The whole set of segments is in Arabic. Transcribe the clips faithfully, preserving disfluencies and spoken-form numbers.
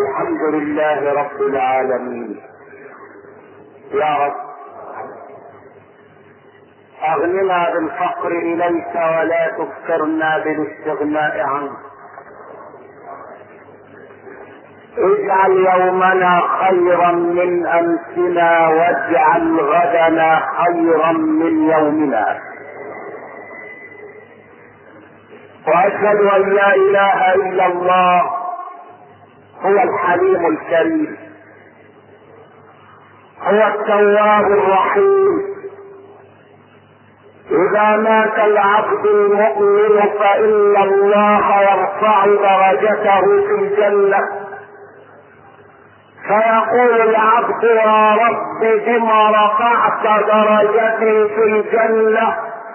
والحمد لله رب العالمين. يا رب اغننا بالفقر اليك ولا تفكرنا بالاستغناء عنك. اجعل يومنا خيرا من امسنا واجعل غدنا خيرا من يومنا. واشهد ان لا اله الا الله هو الحليم الكريم، هو التواب الرحيم. اذا مات العبد المؤمن فان الله يرفع درجته في الجنه، فيقول العبد يا رب بما رفعت درجتي في الجنه،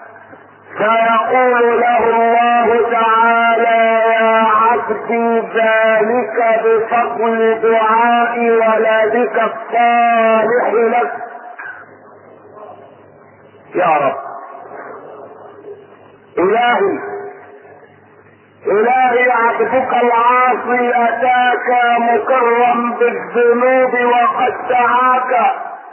فيقول له الله تعالى يا عبدي ذلك بفضل دعاء ولدك الصالح لك. يا رب الهي الهي عبدك العاصي اتاك مكرم بالذنوب وقد دعاك،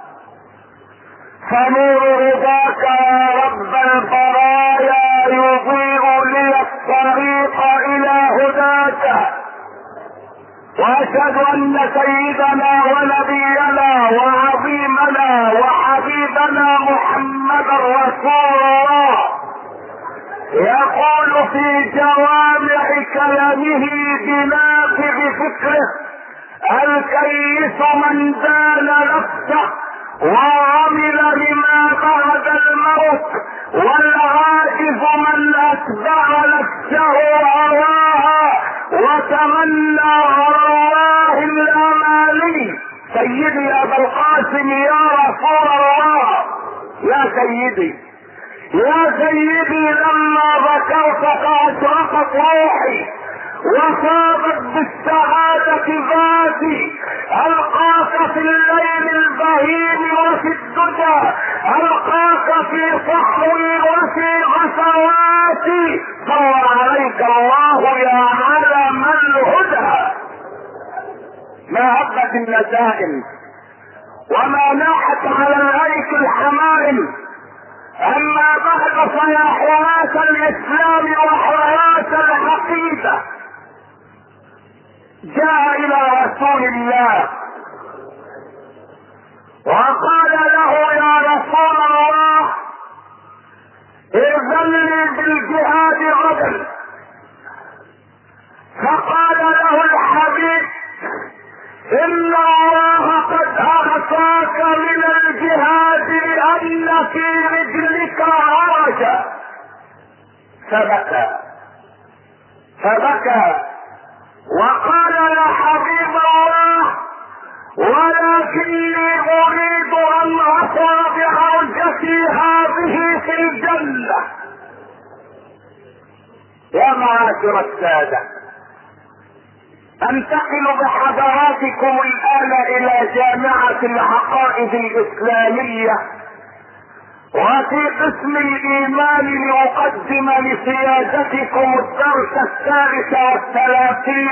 فنور رضاك يا رب البرايا يضيء لي الطريق الى هداك. واشهد ان سيدنا ونبينا وعظيمنا وحبيبنا محمدا رسول الله يقول في جوامع كلامه بنافذ فكره: الكيس من دان نفسه وعمل لما بعد الموت، والعاجز من اتبع نفسه هواها وتمنى على الله الاماني. سيدي ابا القاسم يا رسول الله، يا سيدي يا سيدي لما ذكرت فاشرقت روحي وصابت بالسعادة ذاتي. القاك في الليل البهيم وفي الدجى، القاك في صحوي وفي غسواتي. صلى عليك الله يا علم الهدى. ما هبت النسائم وما ناحت على الايك الحمائم. اما بعد فيا حراس الاسلام وحراس العقيده، جاء الى رسول الله وقال له يا رسول الله ائذن لي بالجهاد غدا. فقال له الحبيب ان الله قد اعطاك من الجهاد لان في رجلك عرجا. فبكى فبكى وقال يا حبيب الله ولكني اريد ان اصل بعرجتي هذه في الجنه. يا معاشر الساده، انتقل بحضراتكم الان الى جامعة العقائد الاسلامية، وفي قسم الايمان لاقدم لسيادتكم الدرس الثالث والثلاثين.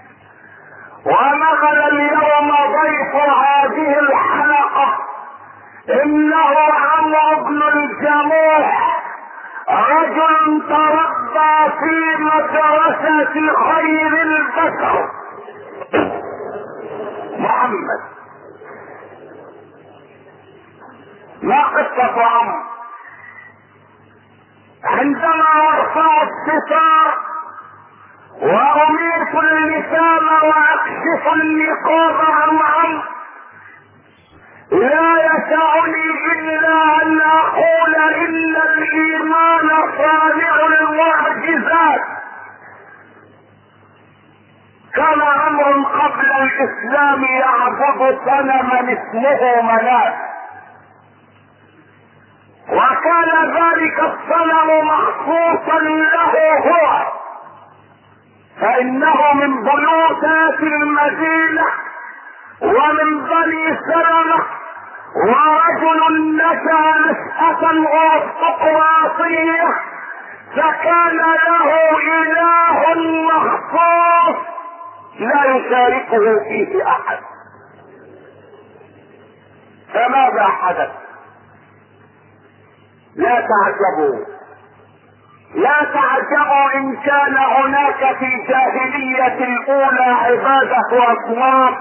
ومعنا اليوم ضيف هذه الحلقة انه عمرو بن الجموح، رجل تربى في مدرسة خير البشر محمد. ما قصة عمرو؟ عندما ارفع الستار واميت اللسان واكشف النقاب عن عمرو، لا يسعني الا ان اقول ان الايمان صانع المعجزات. كان عمرو قبل الاسلام يعبد صنما اسمه منات، وكان ذلك الصنم مخصوصا له هو، فانه من بيوتات المدينة ومن بني سلمة، ورجل نشأ نشأة ارستقراطية، فكان له اله مخصوص لا يشاركه فيه احد. فماذا حدث؟ لا تعجبوا لا تعجبوا ان كان هناك في الجاهلية الاولى عبادة اصنام،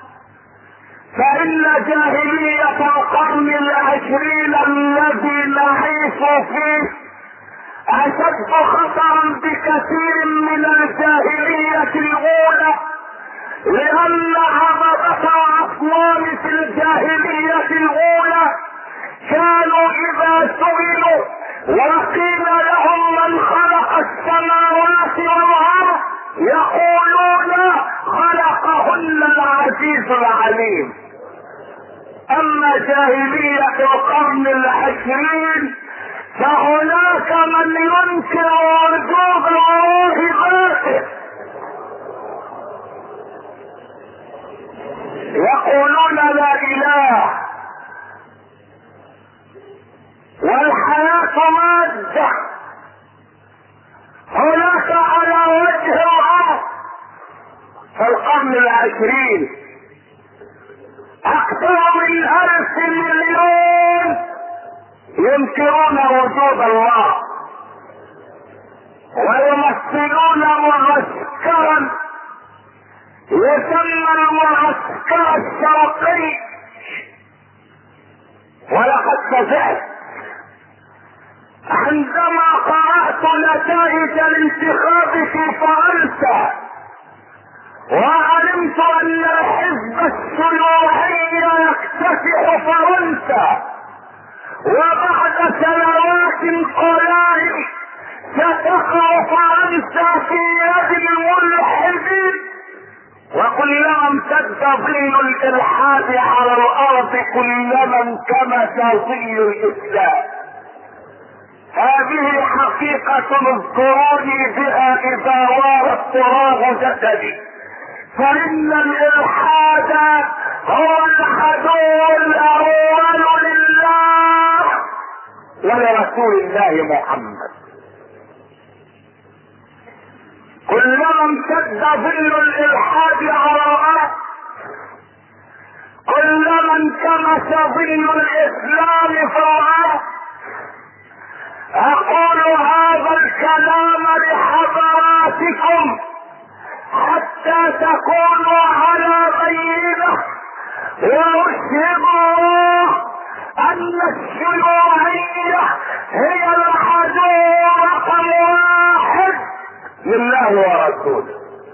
فان جاهلية القرن العشرين الذي نعيش فيه اشد خطرا بكثير من الجاهلية الاولى، لان عبادة الاصنام في الجاهلية الاولى كانوا اذا سئلوا وقيل لهم من خلق السماوات والارض يقولون خلقهن العزيز العليم. اما جاهلية القرن العشرين فهناك من ينكر وجود الله ذاته، يقولون لا اله والحياة مادة. هناك على وجه الارض في القرن العشرين اكثر من الف مليون ينكرون وجود الله، ويمثلون معسكرا يسمى المعسكر الشرقي. ولقد فزعت عندما قرأت نتائج الانتخاب في فرنسا وعلمت ان الحزب الشيوعي يكتسح فرنسا، وبعد سنوات قلائل ستقع فرنسا في يد الملحدين، وكلما امتد ظل الالحاد على الارض كلما انكمس ظل الاسلام. هذه حقيقة اذكروني بها اذا وارت تراب جسدي، فان الالحاد هو العدو الاول لله ولرسول الله محمد. كلما امتد ظل الالحاد على الارض كلما انكمس ظل الاسلام في الارض. اقول هذا الكلام لحضراتكم حتى تكونوا على بينه، واشهد الله ان الشيوعية هي العدو رقم واحد لله ورسوله.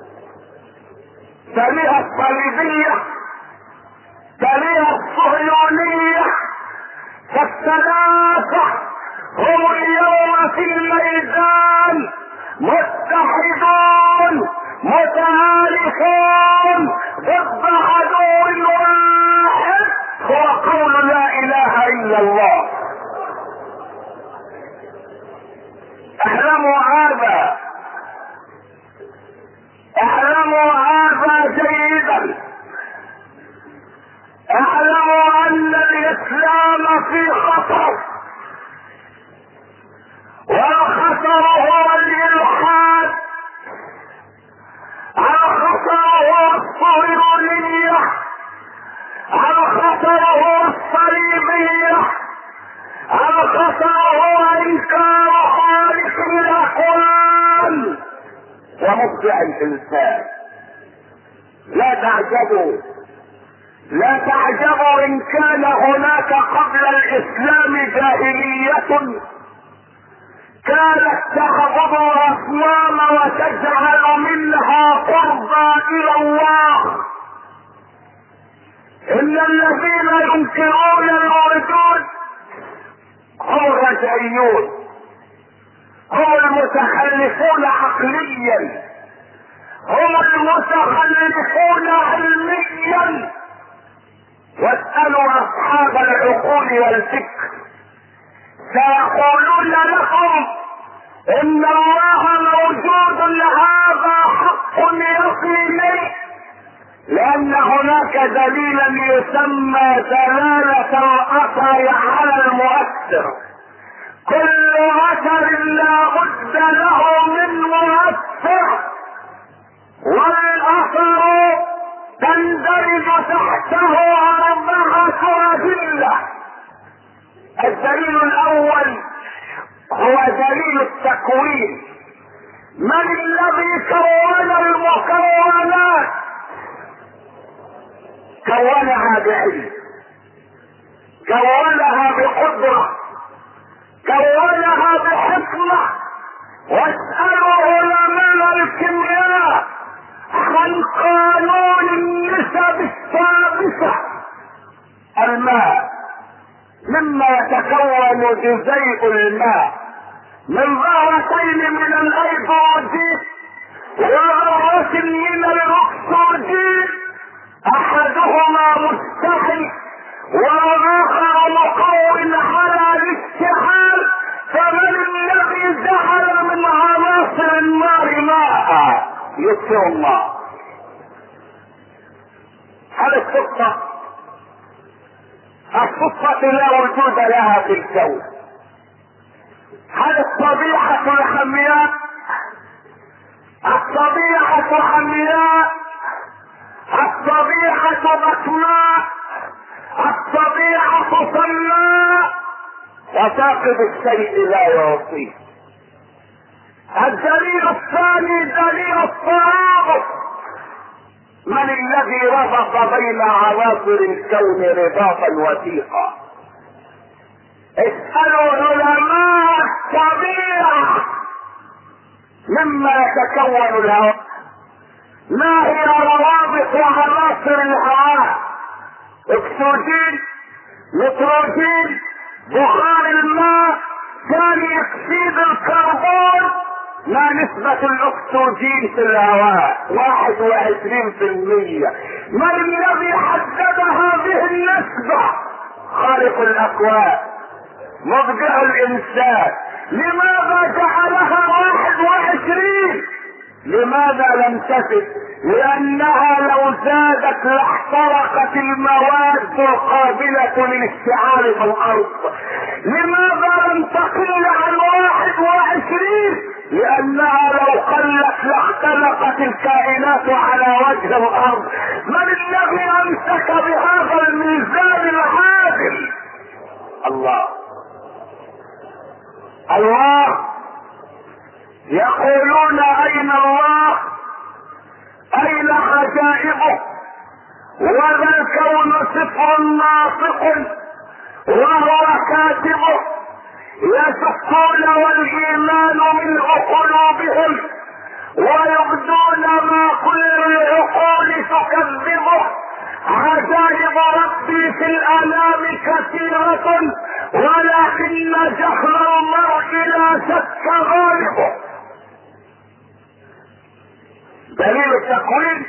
تليها الصليبية، تليها الصهيونية، فالثلاثة هم اليوم في الميدان متحدون متآلفون ضد عدو واحد هو قول لا اله الا الله. اعلموا هذا، اعلموا هذا جيدا، اعلموا ان الاسلام في خطر، والخطر هو الالحاد، الخطر هو الصهيونية، الخطر هو الصليبية، الخطر هو انكار خالق الاكوان ومبدع الانسان. لا تعجبوا لا تعجبوا ان كان هناك قبل الاسلام جاهلية كانت تعبد الاصنام وتجعل منها قربا الى الله. ان الذين ينكرون الوجود هم الرجعيون، هم المتخلفون عقليا، هم المتخلفون علميا. واسألوا اصحاب العقول والفكر سيقولون لكم ان الله موجود، هذا حق يقيني، لان هناك دليلا يسمى دلالة الاثر على المؤثر. كل اثر لا بد له من مؤثر، والاثر تندرج تحته اربعة ادلة. الدليل الاول هو دليل التكوين. من الذي كون المكونات؟ كونها بعلم، كونها بقدرة، كونها بحكمة. واسألوا علماء الكيمياء عن قانون النسب الثابتة. الماء مما يتكون جزيء الماء من ذرتين من الايدروجين وذرة من الاكسجين، احدهما مستحيل والاخر مقوم على الاشتعال. فمن الذي جعل من عناصر النار ماء يطفئ الله؟ هذه الصدفة، الصدفة لا وجود لها في الكون. هذه الطبيعة الحمياء، الطبيعة حمياء، الطبيعة بكماء، الطبيعة صماء، وفاقد الشيء لا يعطيه. الدليل الثاني دليل الترابط. من الذي ربط بين عناصر الكون رباطا وثيقا؟ اسألوا علماء الطبيعة مما يتكون الهواء. ما هي روابط عناصر الهواء؟ اكسجين، نيتروجين، بخار الماء، ثاني اكسيد الكربون. ما نسبة الاكسجين في الهواء؟ واحد وعشرين في المية. من الذي حدد هذه النسبة؟ خالق الاكوان، مبدع الانسان. لماذا جعلها واحد وعشرين؟ لماذا لم تزد؟ لانها لو زادت لاحترقت المواد القابلة للاشتعال في الارض. لماذا لم تقل عن واحد وعشرين؟ لانها لو قلت لاختلقت الكائنات على وجه الارض. من الذي امسك بهذا الميزان العادل؟ الله. الله. يقولون اين الله؟ اين عجائبه؟ وذا الكون سفر ناطق وهو كاتبه. يشكون والايمان من قلوبهم ويبدون ما كل العقول تكذبه. عجائب ربي في الانام كثيرة ولكن جهل المرء لا شك غالبه. دليل التكوين،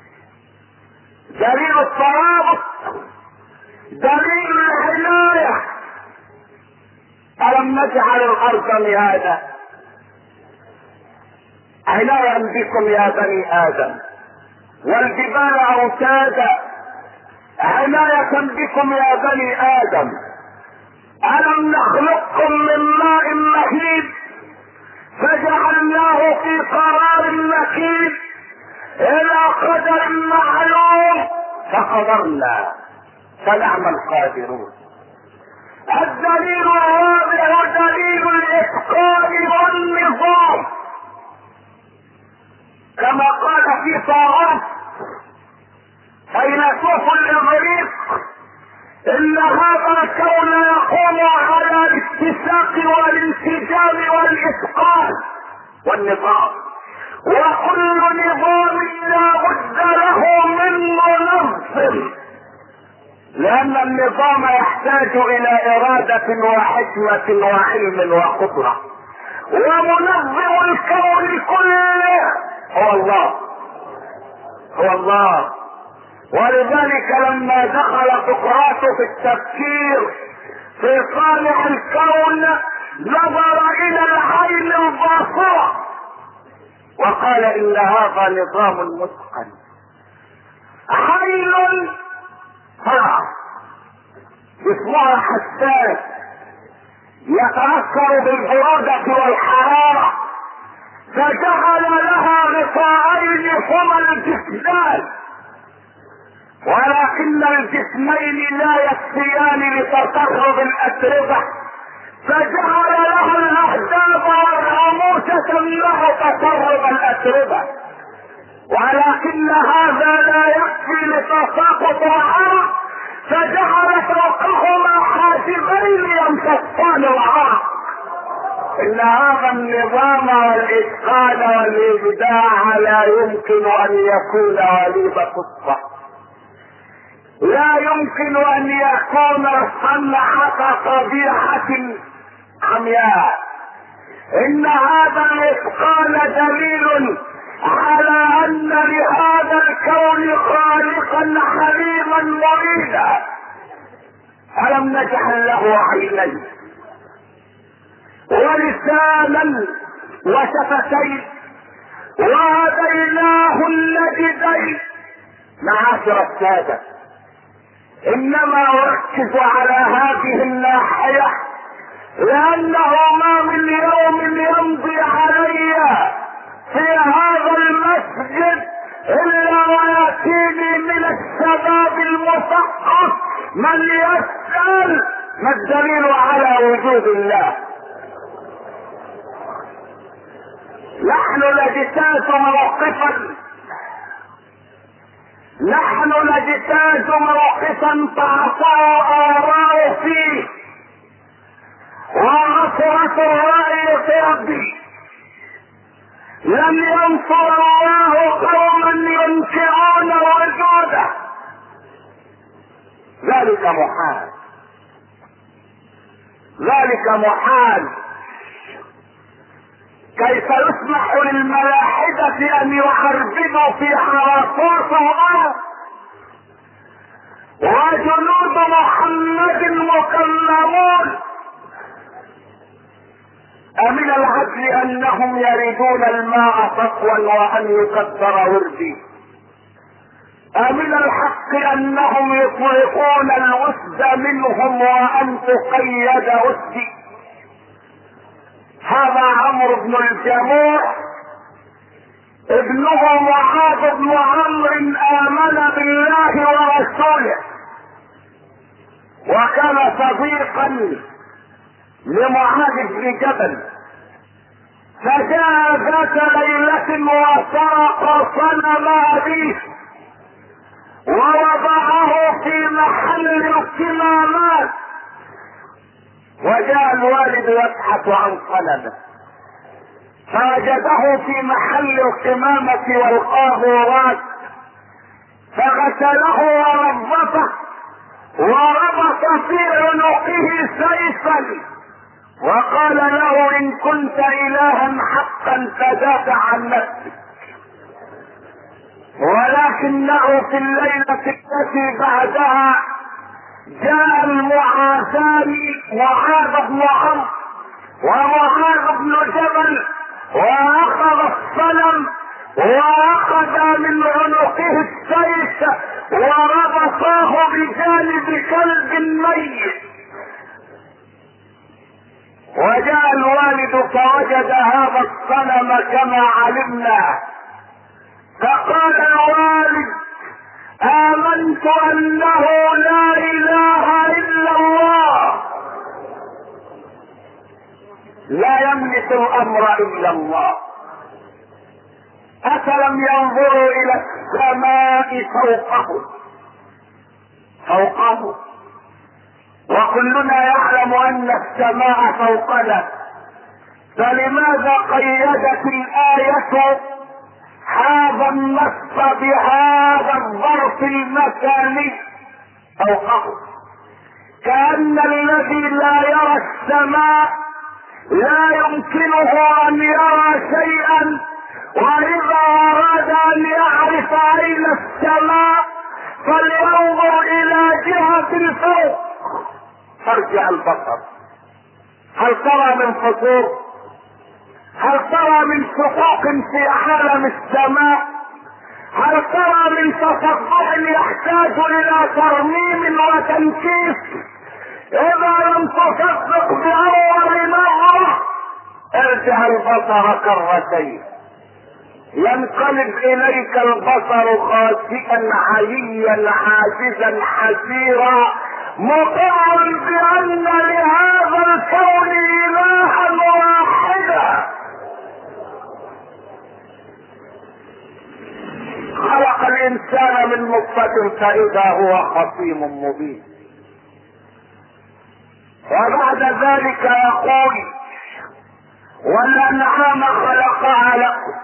دليل الترابط، دليل العناية. ألم نجعل الأرض مهادا؟ عناية بكم يا بني آدم، والجبال أوتادا عناية بكم يا بني آدم. ألم نخلقكم من ماء مهين فجعلناه في قرار مكين إلى قدر معلوم فقدرنا فنعم القادرون. الدليل الرابع دليل الإتقان والنظام. كما قال في طاعات فيلسوف الإغريق إن هذا الكون يقوم على الاتساق والانسجام والإتقان والنظام، وكل نظام لا بد له من منظم، لأن النظام يحتاج إلى إرادة وحكمة وعلم وقدرة. ومنظم الكون كله هو الله، هو الله. ولذلك لما دخل سقراط في التفكير في صانع الكون نظر إلى العين الباصرة وقال إن هذا نظام متقن. عين ترى جسمها حساس يتأثر بالبرودة والحرارة، فجعل لها غطاءين هما الجسمان، ولكن الجسمين لا يكفيان لتقرب الاتربه، فجعل لها الاحزاب والرموش تمنع تقرب الاتربه، ولكن هذا لا يكفي لتساقط العرق، فجعل فوقهما حاجبين يمتصان العرق. ان هذا النظام والاتقان والابداع لا يمكن ان يكون وليد قصه، لا يمكن ان يكون صنعة طبيعة عمياء. ان هذا الاتقان دليل على ان لهذا الكون خالقا حليما مريدا. الم نجعل له عينين ولسانا وشفتين وهديناه النجدين. معاشر السادة، انما اركز على هذه الناحية لانه ما من يوم يمضي علي في هذا المسجد الا وياتيني من الشباب المثقف من يسأل ما الدليل على وجود الله. نحن نجتاز موقفا نحن نجتاز موقفا تعصى آراء فيه وعصرة الرأي في ربي. لم ينصر الله قوما ينكرون وجوده، ذلك محال، ذلك محال. كيف يسمح للملاحدة ان يعربدوا في حراسات الله وجنود محمد مكلمون؟ أمن العدل انهم يريدون الماء صفوا وان يكثر وردي؟ أمن الحق انهم يطلقون الوسد منهم وان تقيد وسدي؟ هذا عمرو بن الجموح ابنه معاذ بن عمرو آمن بالله ورسوله وكان صديقا لمعاذ بن جبل، فجاء ذات ليلة وسرق صنم أبيه ووضعه في محل الكمامات، وجاء الوالد يبحث عن صنمه فوجده في محل القمامة والقاذورات، فغسله ونظفه وربط في عنقه سيفا وقال له ان كنت الها حقا فدافع عن نفسك. ولكنه في الليلة التي بعدها جاء المعاذان معاذ بن عمرو ومعاذ بن جبل واخذ الصنم واخذ من عنقه السيف وربطاه بجانب كلب ميت، وجاء الوالد فوجد هذا الصنم كما علمنا، فقال الوالد آمنت أنه لا إله إلا الله، لا يملك الأمر إلا الله. أفلم ينظروا إلى السماء فوقه فوقه وكلنا يعلم أن السماء فوقنا، فلماذا قيدت الآية هذا النص بهذا الظرف المكاني فوقه؟ كأن الذي لا يرى السماء لا يمكنه أن يرى شيئا، وإذا أراد أن يعرف أين السماء فلينظر إلى جهة الفوق. فارجع البصر، هل ترى من فطور؟ هل ترى من شقوق في عالم السماء؟ هل ترى من تصدع يحتاج الى ترميم وتنكيس؟ اذا لم تصدق باول مرة ارجع ترجع البصر كرتين ينقلب اليك البصر خاسئا عليا عاجزا حسيرا مقر بان لهذا الكون الها واحدا خلق الانسان من نطفة فاذا هو خصيم مبين. وبعد ذلك يقول والانعام خلقها لكم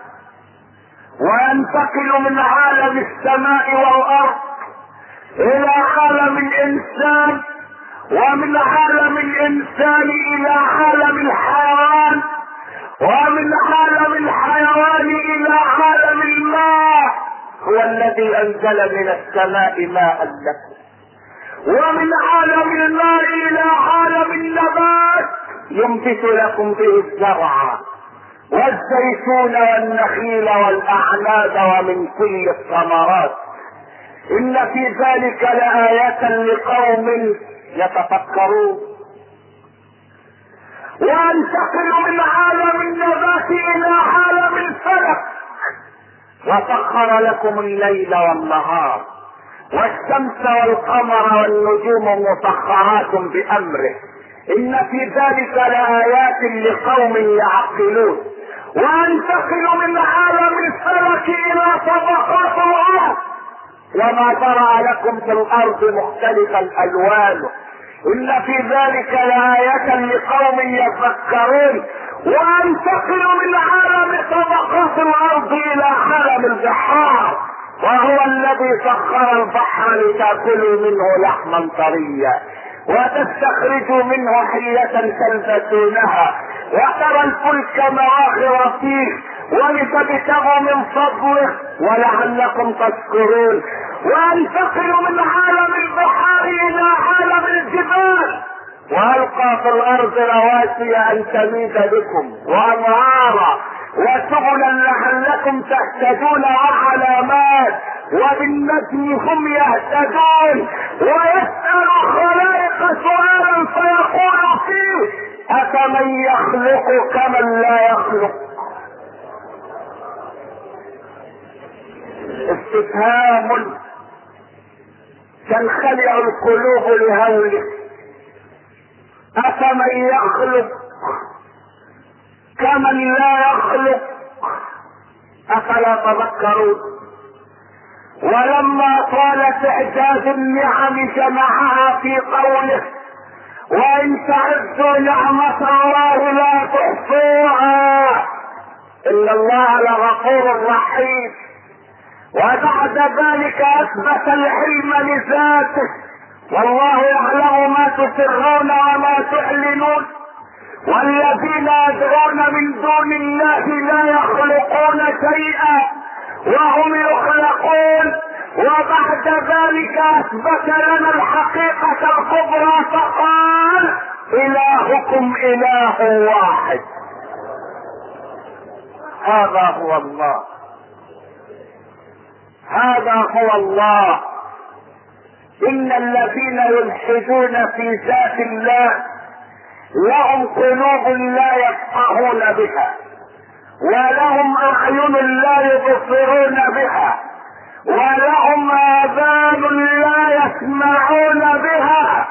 وينتقل من عالم السماء والارض الى عالم الانسان ومن عالم الانسان الى عالم الحيوان ومن عالم الحيوان الى عالم الماء. هو الذي انزل من السماء ماء لكم ومن عالم الماء الى عالم النبات ينبت لكم به الزرع والزيتون والنخيل والاعناب ومن كل الثمرات ان في ذلك لآية لقوم يتفكرون. وانتقل من عالم النبات الى عالم الفلك وسخر لكم الليل والنهار والشمس والقمر والنجوم مسخرات بامره ان في ذلك لآيات لقوم يعقلون. وانتقل من عالم الفلك الى طبقات الارض وما ذرأ لكم في الارض مختلف الالوان ان في ذلك لآية لقوم يفكرون. وانتقل من عالم طبقات الارض الى عالم البحار وهو الذي سخر البحر لتأكلوا منه لحما طريا وتستخرجوا منه حلية تلبسونها وترى الفلك مواخر فيه ولتبتغوا من فضله ولعلكم تشكرون. وانتقل من عالم البحار الى عالم الجبال والقى في الارض رواسي ان تميد بكم وانهارا وسبلا لعلكم تهتدون وعلامات وبالنجم هم يهتدون. ويسأل الخلائق سؤالا فيقول فيه أفمن يخلق كمن لا يخلق. استفهام تنخلع القلوب لهوله. أفمن يخلق كمن لا يخلق أفلا تذكرون. ولما طالت اعجاز النعم جمعها في قوله وان تعدوا نعمة الله لا تحصوها ان الله لغفور رحيم. وبعد ذلك اثبت العلم لذاته والله يعلم ما تسرون وما تعلنون. والذين يدعون من دون الله لا يخلقون شيئا وهم يخلقون. وبعد ذلك اثبت لنا الحقيقة الكبرى فقال الهكم اله واحد. هذا هو الله هذا هو الله. ان الذين يلحدون في ذات الله لهم قلوب لا يفقهون بها ولهم اعين لا يبصرون بها ولهم اذان لا يسمعون بها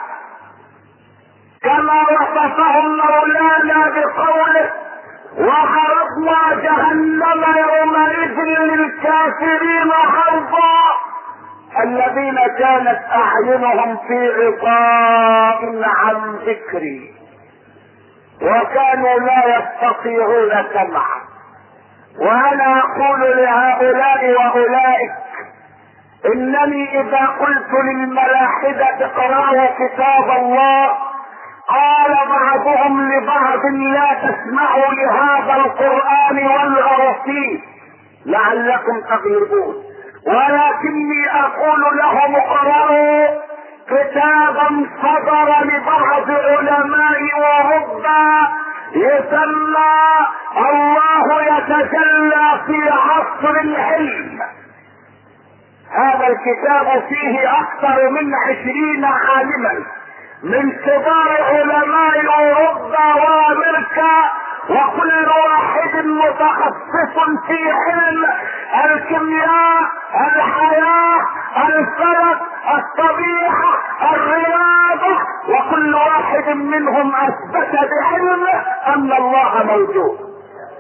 كما وصفهم مولانا بقوله وعرضنا جهنم يومئذ للكافرين عرضا الذين كانت اعينهم في غطاء عن ذكري وكانوا لا يستطيعون سمعا. وانا اقول لهؤلاء واولئك انني اذا قلت للملاحدة اقرأوا كتاب الله قال بعضهم لبعض لا تسمعوا لهذا القرآن والغوا فيه لعلكم تغلبون. ولكني اقول لهم اقرأوا كتابا صدر لبعض علماء اوروبا يسمى الله يتجلى في عصر العلم. هذا الكتاب فيه اكثر من عشرين عالما من كبار علماء اوروبا وامريكا وكل واحد متخصص في علم الكيمياء، الحياة، الفلك، الطبيعة، الرياضة، وكل واحد منهم اثبت بعلمه ان الله موجود.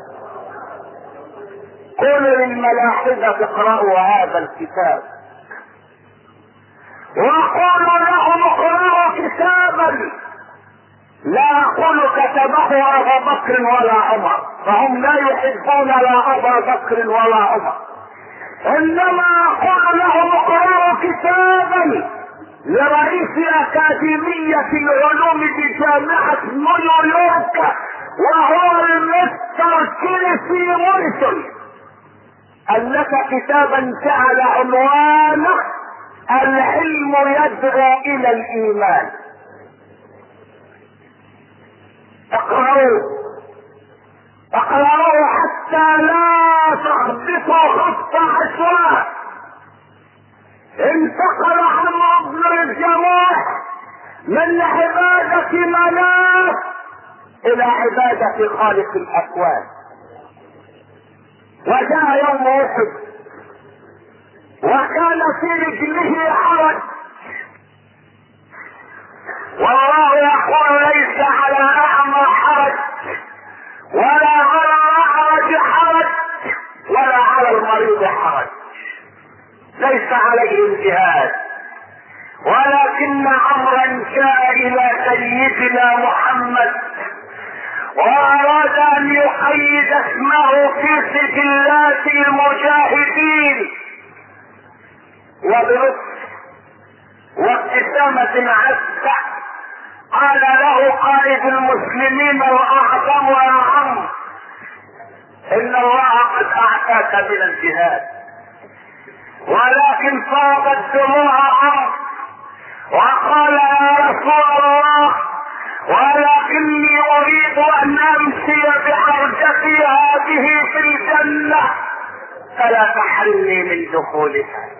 قل للملاحدة اقرأوا هذا الكتاب، وقولوا لهم اقرأوا كتابا لا اقول كتبه ابو بكر ولا عمر، فهم لا يحبون لا ابا بكر ولا عمر، انما اقول لهم اقرأوا كتابا لرئيس اكاديمية العلوم بجامعة نيويورك، وهو المستر كيلسي موريسون، ألف كتابا جعل عنوانه العلم يدعو الى الايمان. اقرأوا اقرأوا حتى لا تخبطوا خط عشواء. انتقل عمرو بن الجموح من عبادة مناف الى عبادة خالق الاكوان، وجاء يوم احد وكان في رجله حرج، والله يقول ليس على اعمى حرج ولا على اعرج حرج ولا على المريض حرج، ليس عليه الجهاد، ولكن امرا جاء الى سيدنا محمد واراد ان يقيد اسمه في سجلات المجاهدين، وبلطف وابتسامة عزة قال له قائد المسلمين الاعظم والاعم ان الله قد اعطاك من الجهاد، ولكن فاضت دموع عمرو وقال يا رسول الله ولكني اريد ان امشي بعرجتي هذه في الجنة فلا تحرمني من دخولها.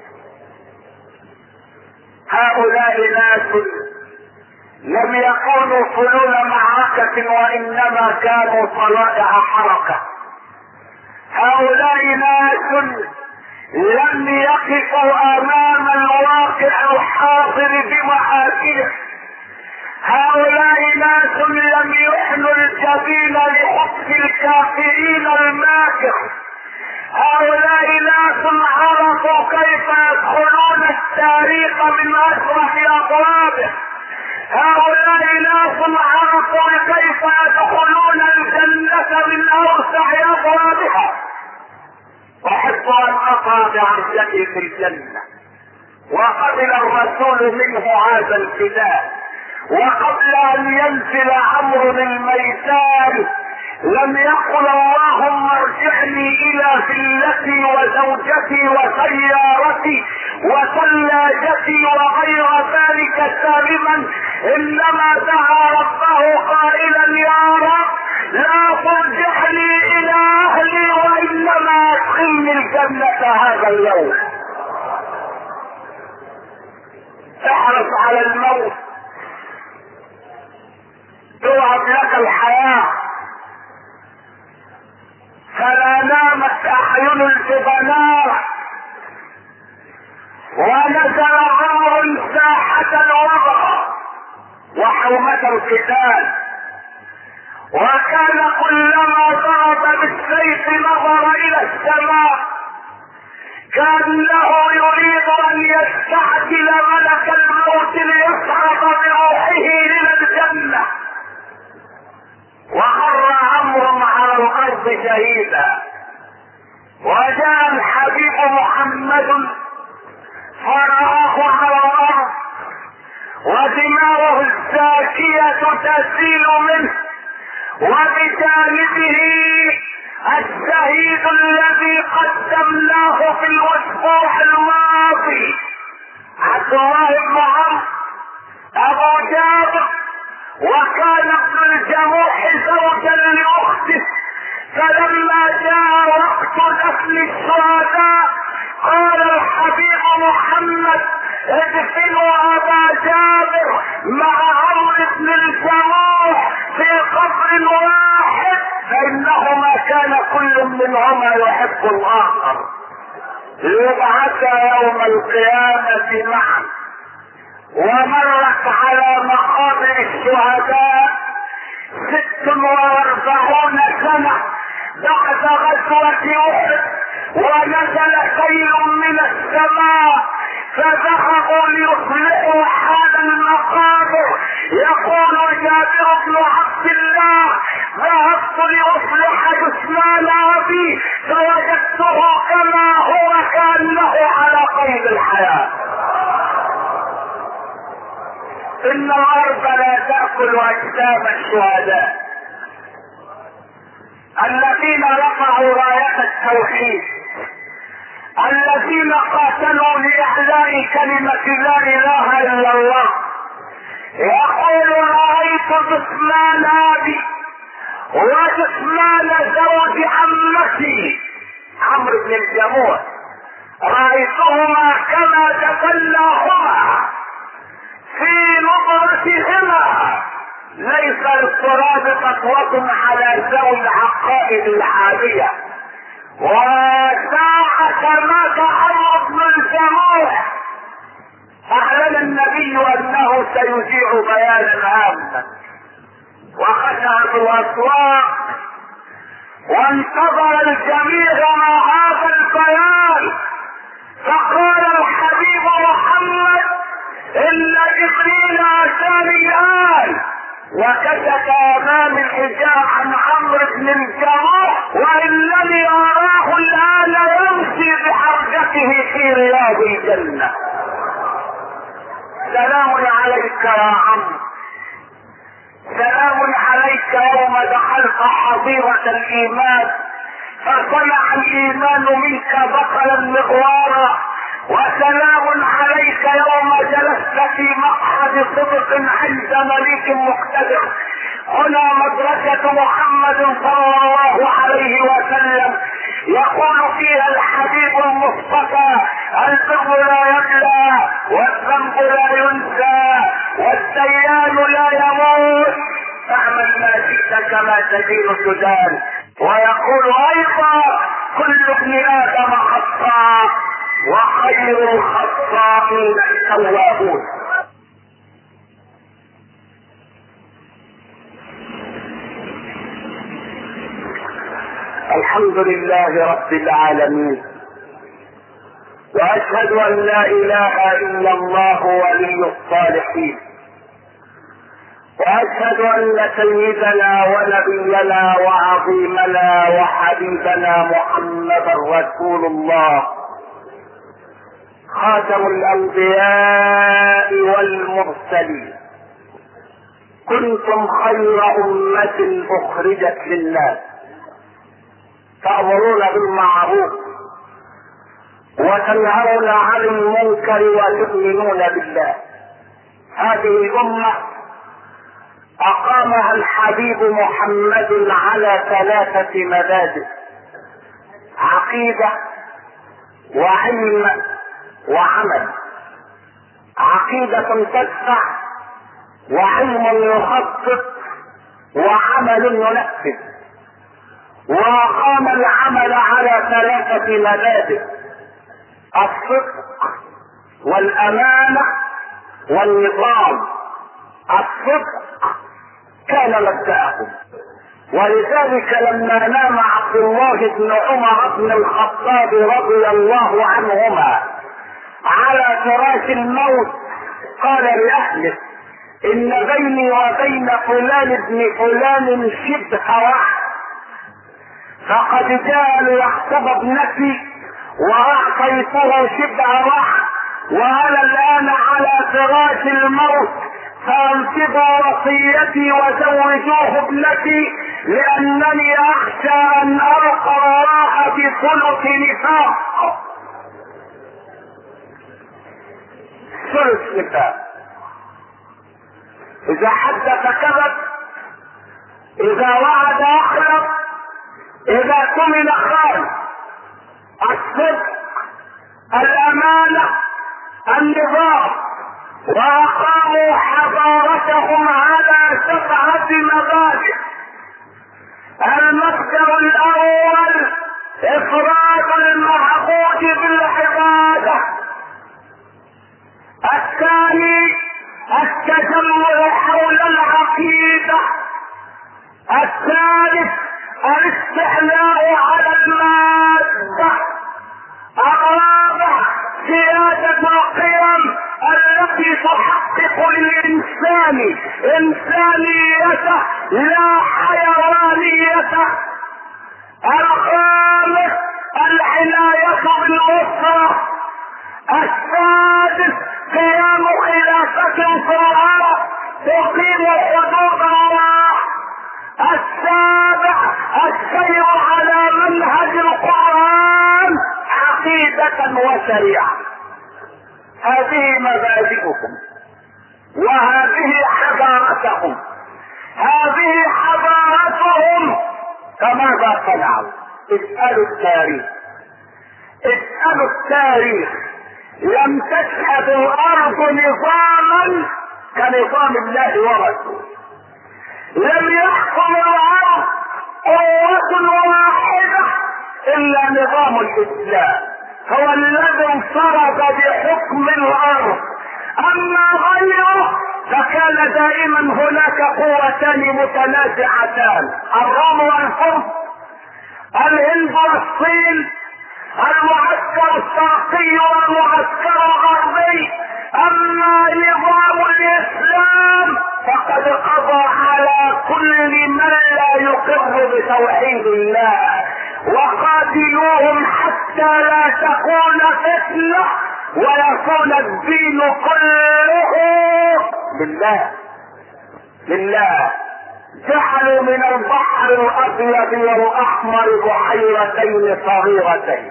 هؤلاء ناس لم يكونوا فلول معركة وانما كانوا طلائع حركة. هؤلاء ناس لم يقفوا امام الواقع الحاضر بمحاسنه. هؤلاء ناس لم يحنوا الجبين لحب الكافرين الماكر. هؤلاء ناس عرفوا كيف يدخلون التاريخ من اشرف ابوابه. هؤلاء ناس عرفوا كيف يدخلون الجنة من اوسع ابوابها. احب ان اقع بعرجتي في الجنة. وقبل الرسول منه هذا الفداء، وقبل ان ينزل عمرو الميدان لم يقل اللهم ارجعني الى فلتي وزوجتي وسيارتي وثلاجتي وغير ذلك سالما، انما دعا ربه قائلا يا رب لا ترجعني الى اهلي وانما ادخلني الجنة هذا اليوم. احرص على الموت، توعد لك الحياة، فلا نامت اعين الجبناء. ونزل عمرو ساحة الوضع وحومة القتال، وكان كلما ضرب بالسيف نظر الى السماء كأنه يريد ان يستعجل ملك الموت ليصعد بروحه الى الجنة. وخر عمرو على الارض شهيدا، وجاء الحبيب محمد فرآه على الارض ودماغه الزاكية تسيل منه، وبجانبه الشهيد الذي قدمناه في الاسبوع الماضي عبد الله بن عمرو ابو جابر، وكان ابن الجموح زوجا لاخته. فلما جاء وقت دفن الشهداء قال الحبيب محمد ادفنوا ابا جابر مع عمرو بن الجموح في قبر واحد لكنهما كان كل منهما يحب الاخر، ليبعثا يوم القيامة معا. ومرت على مقابر الشهداء ست واربعون سنة بعد غزوة احد، ونزل سيل من السماء فذهبوا ليصلحوا حال المقابر. يقول جابر بن عبد الله: ذهبت لأصلح جثمان أبي فوجدته كما هو كأنه على قيد الحياة. إن الأرض لا تأكل أجسام الشهداء الذين رفعوا راية التوحيد، الذين قاتلوا لإعلاء كلمة لا إله إلا الله. يقول: رأيت جثمان أبي وجثمان زوج عمتي عمرو بن الجموع، رأيتهما كما تبلاهما في نظرتهما. ليس للتراب خطوة على ذوي العقائد العالية. وساعة مات عمرو بن الجموع أعلن النبي أنه سيذيع بيانا هاما، وخشعت الأصوات وانتظر الجميع مع هذا البيان. فقال الحبيب محمد: إن جبريل أتاني الآن وكشف أمام الحجاب عن عمرو بن الجموع، وإنني أراه الآن يمشي بحركته في رياض الجنة. سلام عليك يا عمرو، سلام عليك يوم دخلت حظيرة الإيمان فصنع الإيمان منك بطلا مغوارا، وسلام عليك يوم جلست في مقعد صدق عند مليك مقتدر. هنا مدرسة محمد صلى الله عليه وسلم، يقول فيها الحبيب المصطفى: البر لا يبلى والذنب لا ينسى والديان لا يموت، فاعمل ما شئت كما تدين تدان. ويقول ايضا: كل ابن ادم خطاء وخير الخطائين التوابون. الحمد لله رب العالمين، واشهد ان لا اله الا الله ولي الصالحين، واشهد ان سيدنا ونبينا وعظيمنا وحبيبنا محمدا رسول الله، خاتم الانبياء والمرسلين. كنتم خير امة اخرجت للناس، تأمرون بالمعروف وتنهون عن المنكر وتؤمنون بالله. هذه الامة اقامها الحبيب محمد على ثلاثة مبادئ: عقيدة وعلم وعمل. عقيدة تدفع، وعلم يخطط، وعمل ينفذ. وقام العمل على ثلاثة مبادئ: الصدق والأمانة والنظام. الصدق كان مبدأهم، ولذلك لما نام عبد الله بن عمر بن الخطاب رضي الله عنهما على فراش الموت قال لأهله: إن بيني وبين فلان ابن فلان شبه واحد، فقد جاء ليخطب ابنتي واعطيته شبه واحد، وانا الان على فراش الموت، فانفذوا وصيتي وزوجوه ابنتي، لانني اخشى ان القى الله في ثلث نفاق. ثلث نفاق: اذا حدث كذب، اذا وعد اخلف، اذا تمن خان. الصدق، الامانة، النظام. واقاموا حضارتهم على سبعة مبادئ: المصدر الاول افراد المعبود بالعبادة. الثاني التجمع حول العقيدة. الثالث الاستعلاء على المادة. الرابع سيادة القيم التي تحقق للإنسان إنسانيته لا حيوانيته. الخامس العناية بالأسرة. السادس قيام خلافة في الأرض تقيم حدود الله. السابع السير على منهج القرآن عقيدة وشريعة. هذه مبادئكم وهذه حضارتهم. هذه حضارتهم. فماذا صنعوا؟ اسألوا التاريخ. اسألوا التاريخ. لم تشهد الارض نظاما كنظام الله ورسوله. لم يحكم الارض قوة واحدة الا نظام الاسلام، هو الذي انفرد بحكم الارض. اما غيره فكان دائما هناك قوتان متنازعتان، الروم والفرس، الهند والصين، المعسكر الشرقي والمعسكر الغربي. اما نظام الاسلام فقد قضى على كل من لا يقر بتوحيد الله. وقاتلوهم حتى لا تكون فتنة ويكون الدين كله لله. لله. جعلوا من البحر الابيض والاحمر بحيرتين صغيرتين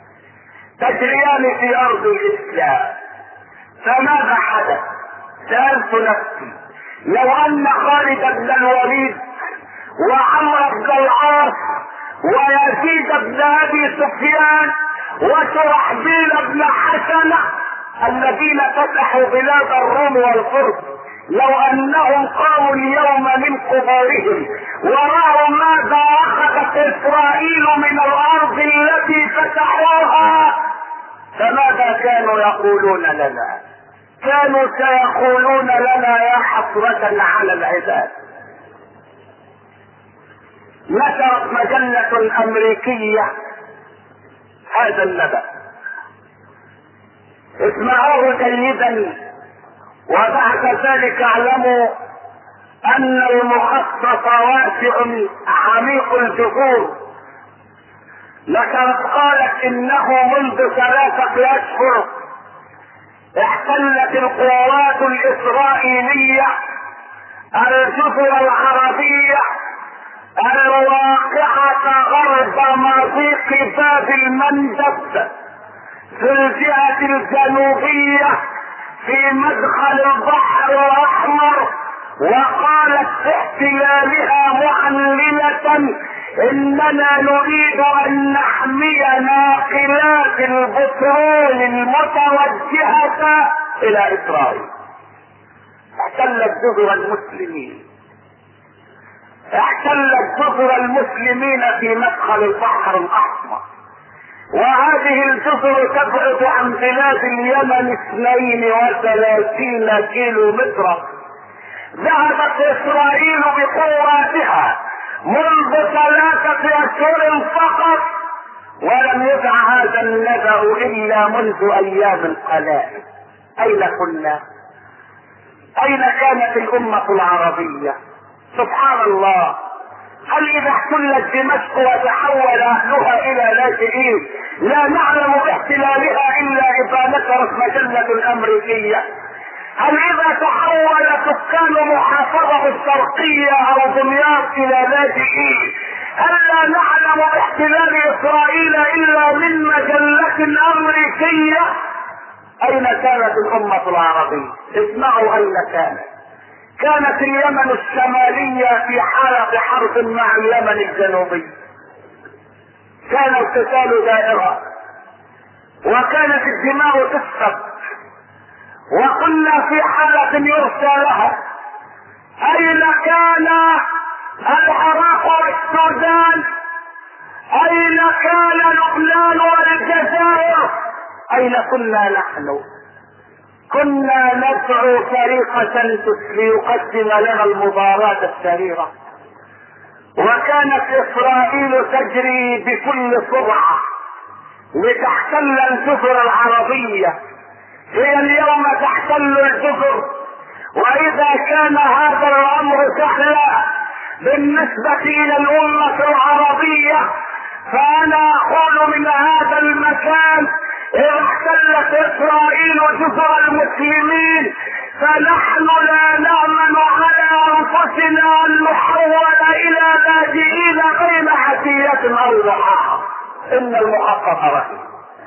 تجريان في ارض الاسلام. فماذا حدث؟ سألت نفسي لو ان خالد بن الوليد وعمر بن العاص ويزيد بن ابي سفيان وشرحبيل بن حسنة الذين فتحوا بلاد الروم والفرس لو انهم قاموا اليوم من قبورهم ورأوا ماذا اخذت اسرائيل من الارض التي فتحوها فماذا كانوا يقولون لنا؟ كانوا سيقولون لنا يا حسرة على العباد. نشرت مجلة امريكية هذا النبأ، اسمعوه جيدا، وبعد ذلك اعلموا ان المخصص واسع عميق الجذور. نشرت قالت انه منذ ثلاثة اشهر احتلت القوات الاسرائيلية الجزر العربية الواقعة غرب مضيق باب المندب في الجهة الجنوبية في مدخل البحر الاحمر. وقالت في احتلالها معلنة اننا نريد ان نحمي ناقلات البترول المتوجهة الى اسرائيل. احتلت جزر المسلمين، احتلت جزر المسلمين في مدخل البحر الاحمر، وهذه الجزر تبعد عن بلاد اليمن اثنين وثلاثين كيلو مترا. ذهبت اسرائيل بقواتها منذ ثلاثة اشهر فقط، ولم يدع هذا النبأ الا منذ ايام قلائل. اين كنا؟ اين كانت الامة العربية؟ سبحان الله. هل اذا احتلت دمشق وتحول اهلها الى لاجئين لا نعلم باحتلالها الا اذا نشرت مجلة امريكية؟ هل اذا تحول سكان محافظة الشرقية او دمياط الى لاجئين هل لا نعلم باحتلال اسرائيل الا من مجلة امريكية؟ اين كانت الامة العربية؟ اسمعوا اين كانت. كانت اليمن الشمالية في حالة حرب مع اليمن الجنوبي، كان القتال دائرة وكانت الدماء تسقط وكنا في حالة يرسى لها. اين كان العراق والسودان، اين كان لبنان والجزائر؟ اين كنا نحن؟ كنا ندعو طريقة ليقدم لنا المباراة السريرة، وكانت اسرائيل تجري بكل سرعة لتحتل الجزر العربية. هي اليوم تحتل الجزر، واذا كان هذا الامر سهلا بالنسبة الى الامة العربية، فانا اقول من هذا المكان إذا احتلت اسرائيل جزر المسلمين فنحن لا نأمن على انفسنا ان نحول الى لاجئين بين عشية او ضحاها. ان المخطط رهيب،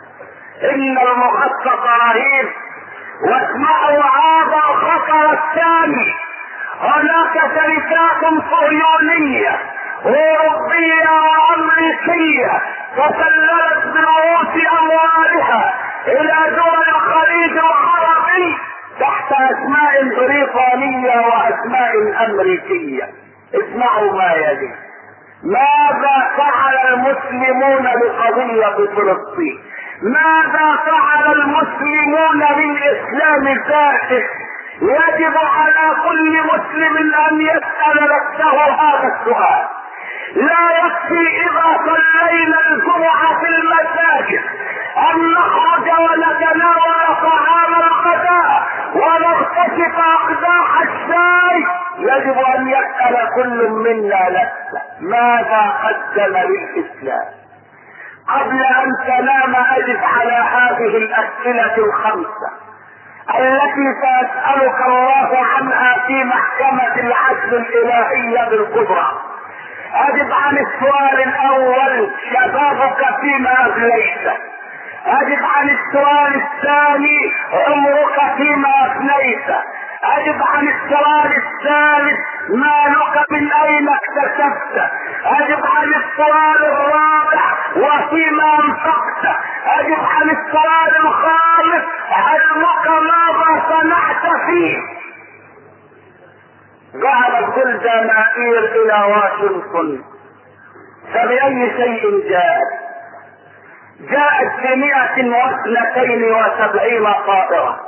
ان المخطط رهيب. واسمعوا هذا الخطر الثاني: هناك شركات صهيونية اوروبية وامريكية تسللت برؤوس اموالها الى دول الخليج العربي تحت اسماء بريطانية واسماء امريكية. اسمعوا ما يلي: ماذا فعل المسلمون بقضية فلسطين؟ ماذا فعل المسلمون بالاسلام ذاته؟ يجب على كل مسلم ان يسأل نفسه هذا السؤال. لا يكفي اذا صلينا الجمعة في المساجد ان نخرج ونتناول طعام الغداء ونغتسل اقداح الشاي، يجب ان يسأل كل منا نفسه ماذا قدم للاسلام. قبل ان تنام اجب على هذه الاسئلة الخمسة التي سيسألك الله عنها في محكمة العدل الالهية بالقدرة. اجب عن السؤال الاول: شبابك فيما افنيت. اجب عن السؤال الثاني: عمرك فيما افنيت. اجب عن السؤال الثالث: مالك من اين اكتسبت. اجب عن السؤال الرابع: وفيما انفقت. اجب عن السؤال الخامس: علمك ماذا صنعت فيه. ذهبت كل جماهير الى واشنطن، فبأي شيء جاءت؟ جاءت بمئة واثنتين وسبعين طائرة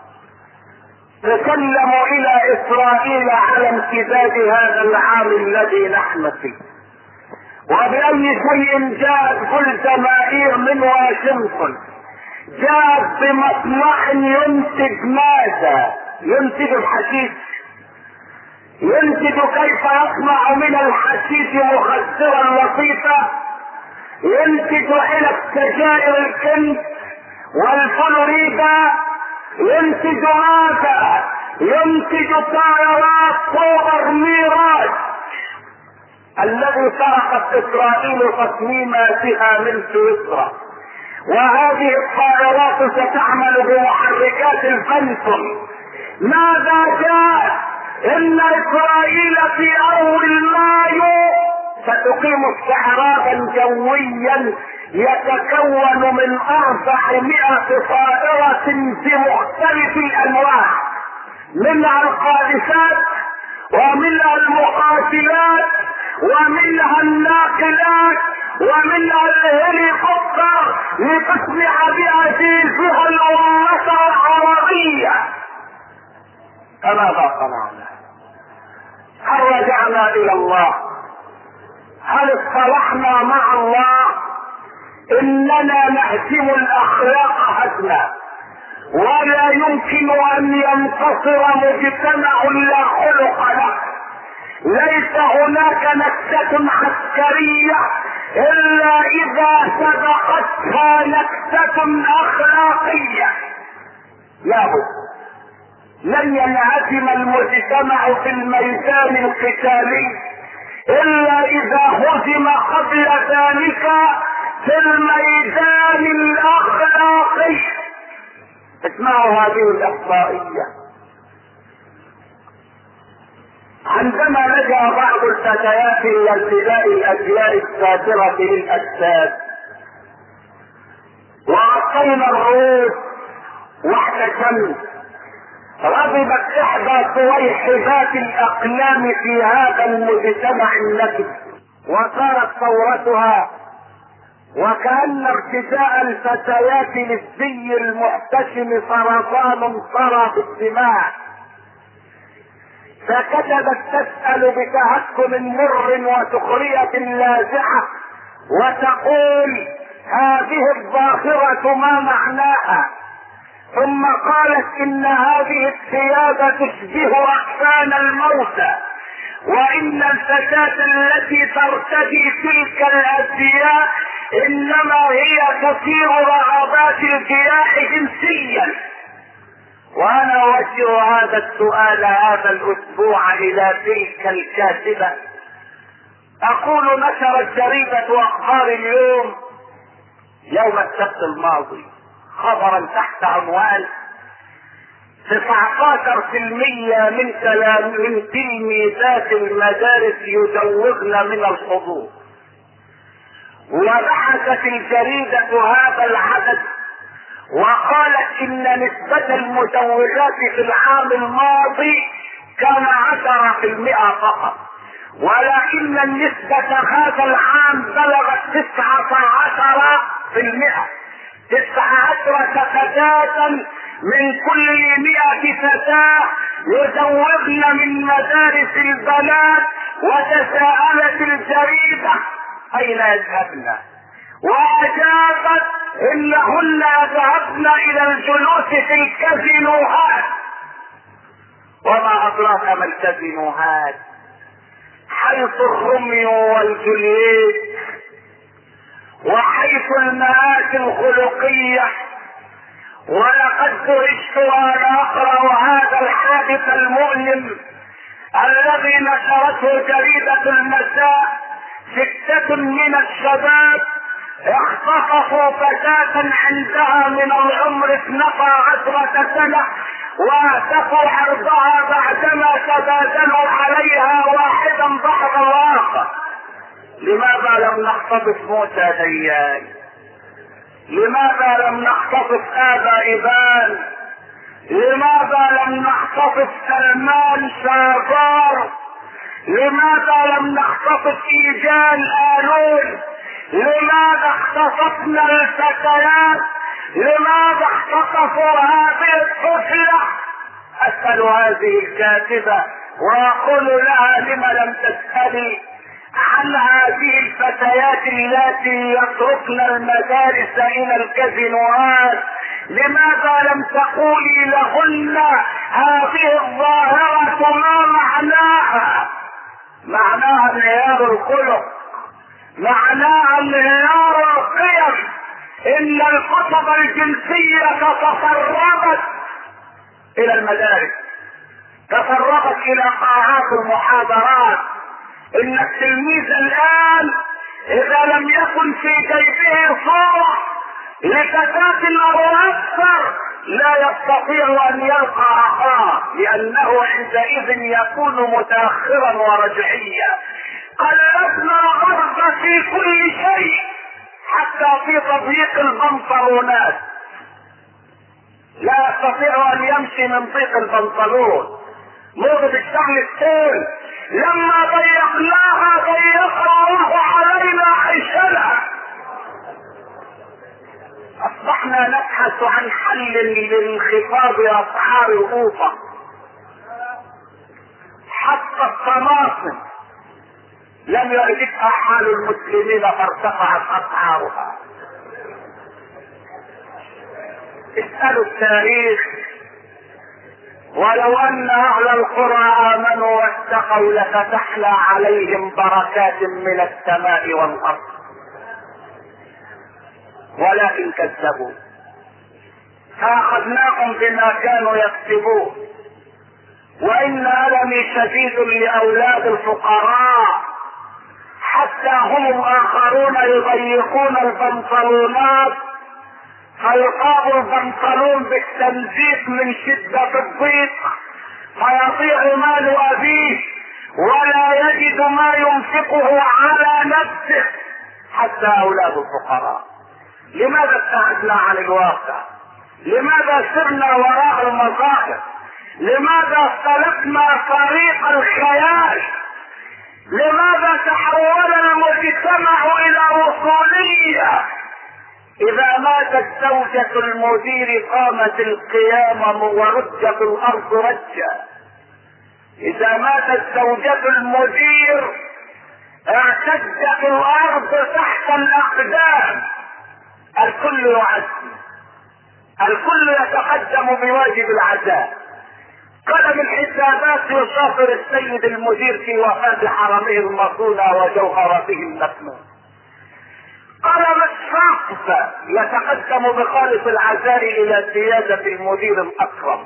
تسلموا الى اسرائيل على امتداد هذا العام الذي نحن فيه. وبأي شيء جاءت كل جماهير من واشنطن؟ جاءت بمصنع ينتج ماذا؟ ينتج الحشيش. ينتج كيف يصنع من الحشيش مخدرا لطيفا. ينتج علب سجائر الكنز والفلوريدا. ينتج ماذا؟ ينتج طائرات سوبر ميراج الذي سرقت اسرائيل تصميماتها من سويسرا. وهذه الطائرات ستعمل بمحركات الفنتون. ماذا جاء؟ ان اسرائيل في اول مايو ستقيم استعراضا جويا يتكون من اربعمائة طائرة بمختلف الانواع، منها القاذفات ومنها المقاتلات ومنها الناقلات ومنها الهليكوبتر لتصنع بأجهزتها الأمة العربية. فماذا صنعنا؟ هل رجعنا الى الله؟ هل اصطلحنا مع الله؟ اننا نهزم الاخلاق هزما، ولا يمكن ان ينتصر مجتمع لا خلق له. ليس هناك نكتة عسكرية الا اذا سبقتها نكتة اخلاقية. لابد لن ينهزم المجتمع في الميدان القتالي الا اذا هزم قبل ذلك في الميدان الاخلاقي. اسمعوا هذه الاحصائية: عندما لجأ بعض الفتيات الى ارتداء الازياء الساترة للاجساد وغطينا الرؤوس واحتشمنا، رد غضبت احدى صويحبات الاقلام في هذا المجتمع النكد وصارت ثورتها وكأن ارتداء الفتيات للزي المحتشم سرطان صرى في الدماء، فكتبت تسأل بتهكم مر وسخرية لاذعة وتقول هذه الظاهرة ما معناها، ثم قالت ان هذه الثياب تشبه احسان الموتى، وان الفتاة التي ترتدي تلك الازياء انما هي تثير رغبات الجياح جنسيا. وانا اوجه هذا السؤال هذا الاسبوع الى تلك الكاتبة، اقول نشرت جريدة اخبار اليوم يوم السبت الماضي خبرا تحت عنوان تسعة عشر بالمئة من كلام من تلميذات المدارس يزوغن من الحضور، وبحثت الجريدة هذا العدد وقالت ان نسبة المزوغات في العام الماضي كان عشرة بالمئة فقط، ولكن النسبة هذا العام بلغت تسعة عشر بالمئة. تسعة عشر فتاة من كل مئة فتاة يزوغن من مدارس البنات. وتساءلت الجريدة اين يذهبن، واجابت انهن يذهبن الى الجلوس في الكازينوهات. وما ادراك ما الكازينوهات؟ حيث الروميو والجولييت، وحيث المآسي الخلقية. ولقد دهشت وانا اقرأ هذا الحادث المؤلم الذي نشرته جريدة المساء. ستة من الشباب اختطفوا فتاة عندها من العمر اثنتا عشرة سنة واعتقوا عرضها بعدما تبادلوا عليها واحدا بعد الاخر. لماذا لم نختطف موسى ديان؟ لماذا لم نختطف ابا ايبان؟ لماذا لم نختطف سلمان شابار؟ لماذا لم نختطف ايجان آلون؟ لماذا اختطفنا الفتيات؟ لماذا اختطفوا هذه الطفلة؟ اسأل هذه الكاتبة واقول لها لم لم تسألي عن هذه الفتيات التي يتركن المدارس الى الكازينوات؟ لماذا لم تقولي لهن هذه الظاهرة ما معناها؟ معناها انهيار الخلق، معناها انهيار القيم. ان الكتب الجنسية تتسربت الى المدارس، تسربت الى قاعات المحاضرات. ان التلميذ الان اذا لم يكن في جيبه صورة لفتاة او اكثر لا يستطيع ان يلقى اخاه، لانه عندئذ يكون متاخرا ورجعيا. قلبنا الارض في كل شيء حتى في تضييق البنطلونات. لا يستطيع ان يمشي من ضيق البنطلون. موضة الشعر الطول لما ضيقناها ضيق الله علينا عيشنا. اصبحنا نبحث عن حل لانخفاض اسعار الأوفة. حتى الطماطم لم يعجبها حال المسلمين فارتفعت اسعارها. اسألوا التاريخ. ولو ان اهل القرى امنوا واتقوا لفتحنا عليهم بركات من السماء والارض، ولكن كذبوا فاخذناهم بما كانوا يكسبون. وان المي شديد لاولاد الفقراء حتى هم الاخرون يضيقون البنطلونات فيصاب البنطلون بالتمزيق من شدة الضيق فيضيع مال ابيه ولا يجد ما ينفقه على نفسه حتى اولاد الفقراء. لماذا ابتعدنا عن الواقع؟ لماذا سرنا وراء المظاهر؟ لماذا سلكنا طريق الخيال؟ لماذا تحول المجتمع الى وصولية؟ اذا ماتت زوجة المدير قامت القيامة ورجت الارض رجا. اذا ماتت زوجة المدير اعتدت الارض تحت الاقدام. الكل يعزي، الكل يتقدم بواجب العزاء. قلم الحسابات يصافر السيد المدير في وفاة حرمه المصونة وجوهرته المكنون. قلم الشرطة يتقدم بخالص العزاء الى سيادة المدير الاكرم.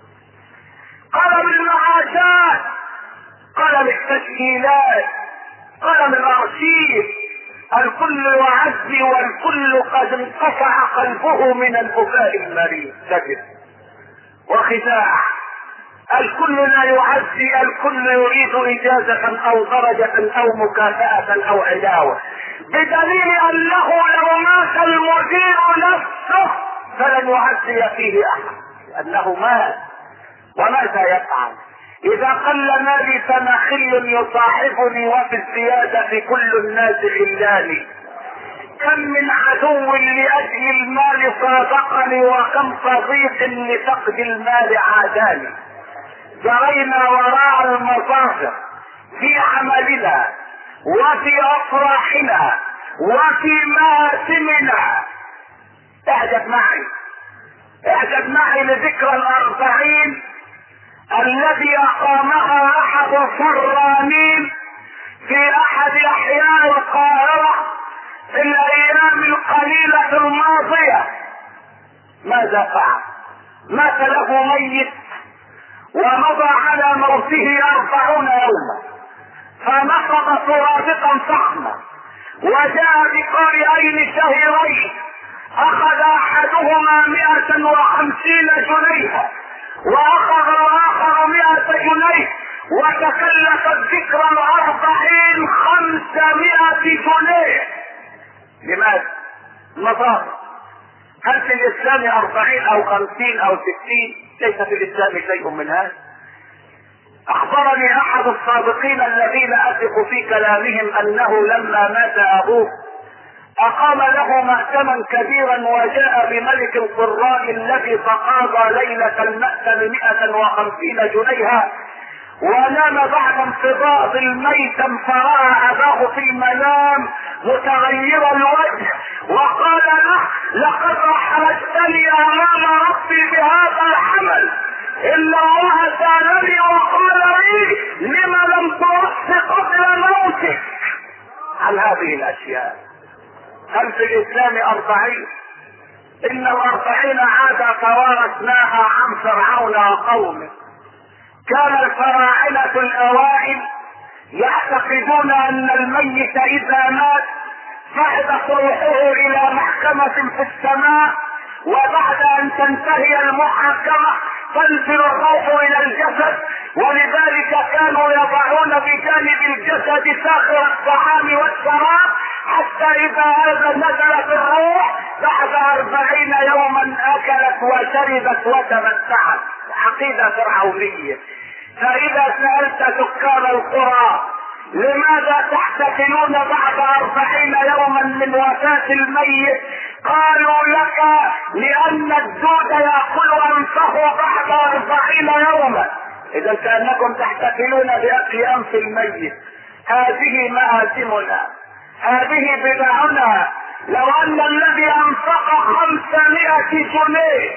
قلم المعاشات، قلم التسجيلات، قلم الارشيف، الكل يعزي والكل قد انقطع قلبه من البكاء المريض. كذب وخداع، الكل لا يعزي، الكل يريد اجازة او درجة او مكافأة او علاوة، بدليل انه لو مات المدير نفسه فلن يعزي فيه احد لانه مات. وماذا يفعل؟ اذا قل مالي فنخل يصاحبني وفي الزيادة كل الناس خلاني. كم من عدو لاجل المال صادقني وكم صديق لفقد المال عاداني. جرينا وراء المظاهر في عملنا وفي افراحنا وفي مآتمنا. اعجب معي، اعجب معي لذكرى الاربعين الذي اقامها احد الفرانين في احد احياء القاهرة في الايام القليلة الماضية. ماذا فعل؟ مات له ميت ومضى على موته أربعون يوما، فنصب سرادقا فخما وجاء بقارئين شهيرين، اخذ احدهما مئة وخمسين جنيها واخذ الاخر مئة جنيه، وتكلف الذكرى الاربعين خمسمائة جنيه. لماذا؟ مصاري. هل في الاسلام اربعين او خمسين او ستين؟ ليس في الاسلام شيء من هذا. اخبرني احد الصادقين الذين اثق في كلامهم انه لما مات ابوه اقام له مأتما كبيرا وجاء بملك القراء الذي تقاضى ليلة المأتم مئة وخمسين جنيها، ونام بعد انقباض الميتم فرأى اباه في المنام متغير الوجه وقال له: لقد احرجتني امام ربي بهذا الحمل، ان الله سألني وقال لي لم لم توفي قبل موتك. عن هذه الاشياء. هل في الاسلام اربعين؟ ان الاربعين عادة توارثناها عن فرعون وقومه. كان الفراعنة الاوائل يعتقدون ان الميت اذا مات صعدت روحه الى محكمة في السماء، وبعد ان تنتهي المحاكمة تنزل الروح الى الجسد، ولذلك كانوا يضعون بجانب الجسد ساخر الطعام والشراب حتى اذا هذا نزلت الروح بعد اربعين يوما اكلت وشربت وتمتعت. عقيدة فرعونية. فاذا سألت سكان القرى لماذا تحتفلون بعد اربعين يوما من وفاة الميت، قالوا لك لان الدود يأكل انفه بعد اربعين يوما. اذا كأنكم تحتفلون باكل انف الميت. هذه مآتمنا، هذه بدعنا. لو ان الذي انفق خمسمائة جنيه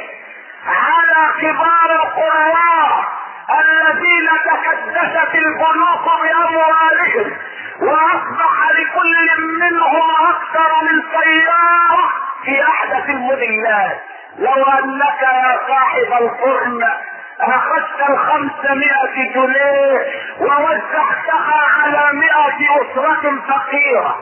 على كبار القراء الذين تكدست البنوك باموالهم واصبح لكل منهم اكثر من سيارة في احدث الموديلات، لو انك يا صاحب الفرن اخذت الخمسمائة جنيه ووزعتها على مئة اسرة فقيرة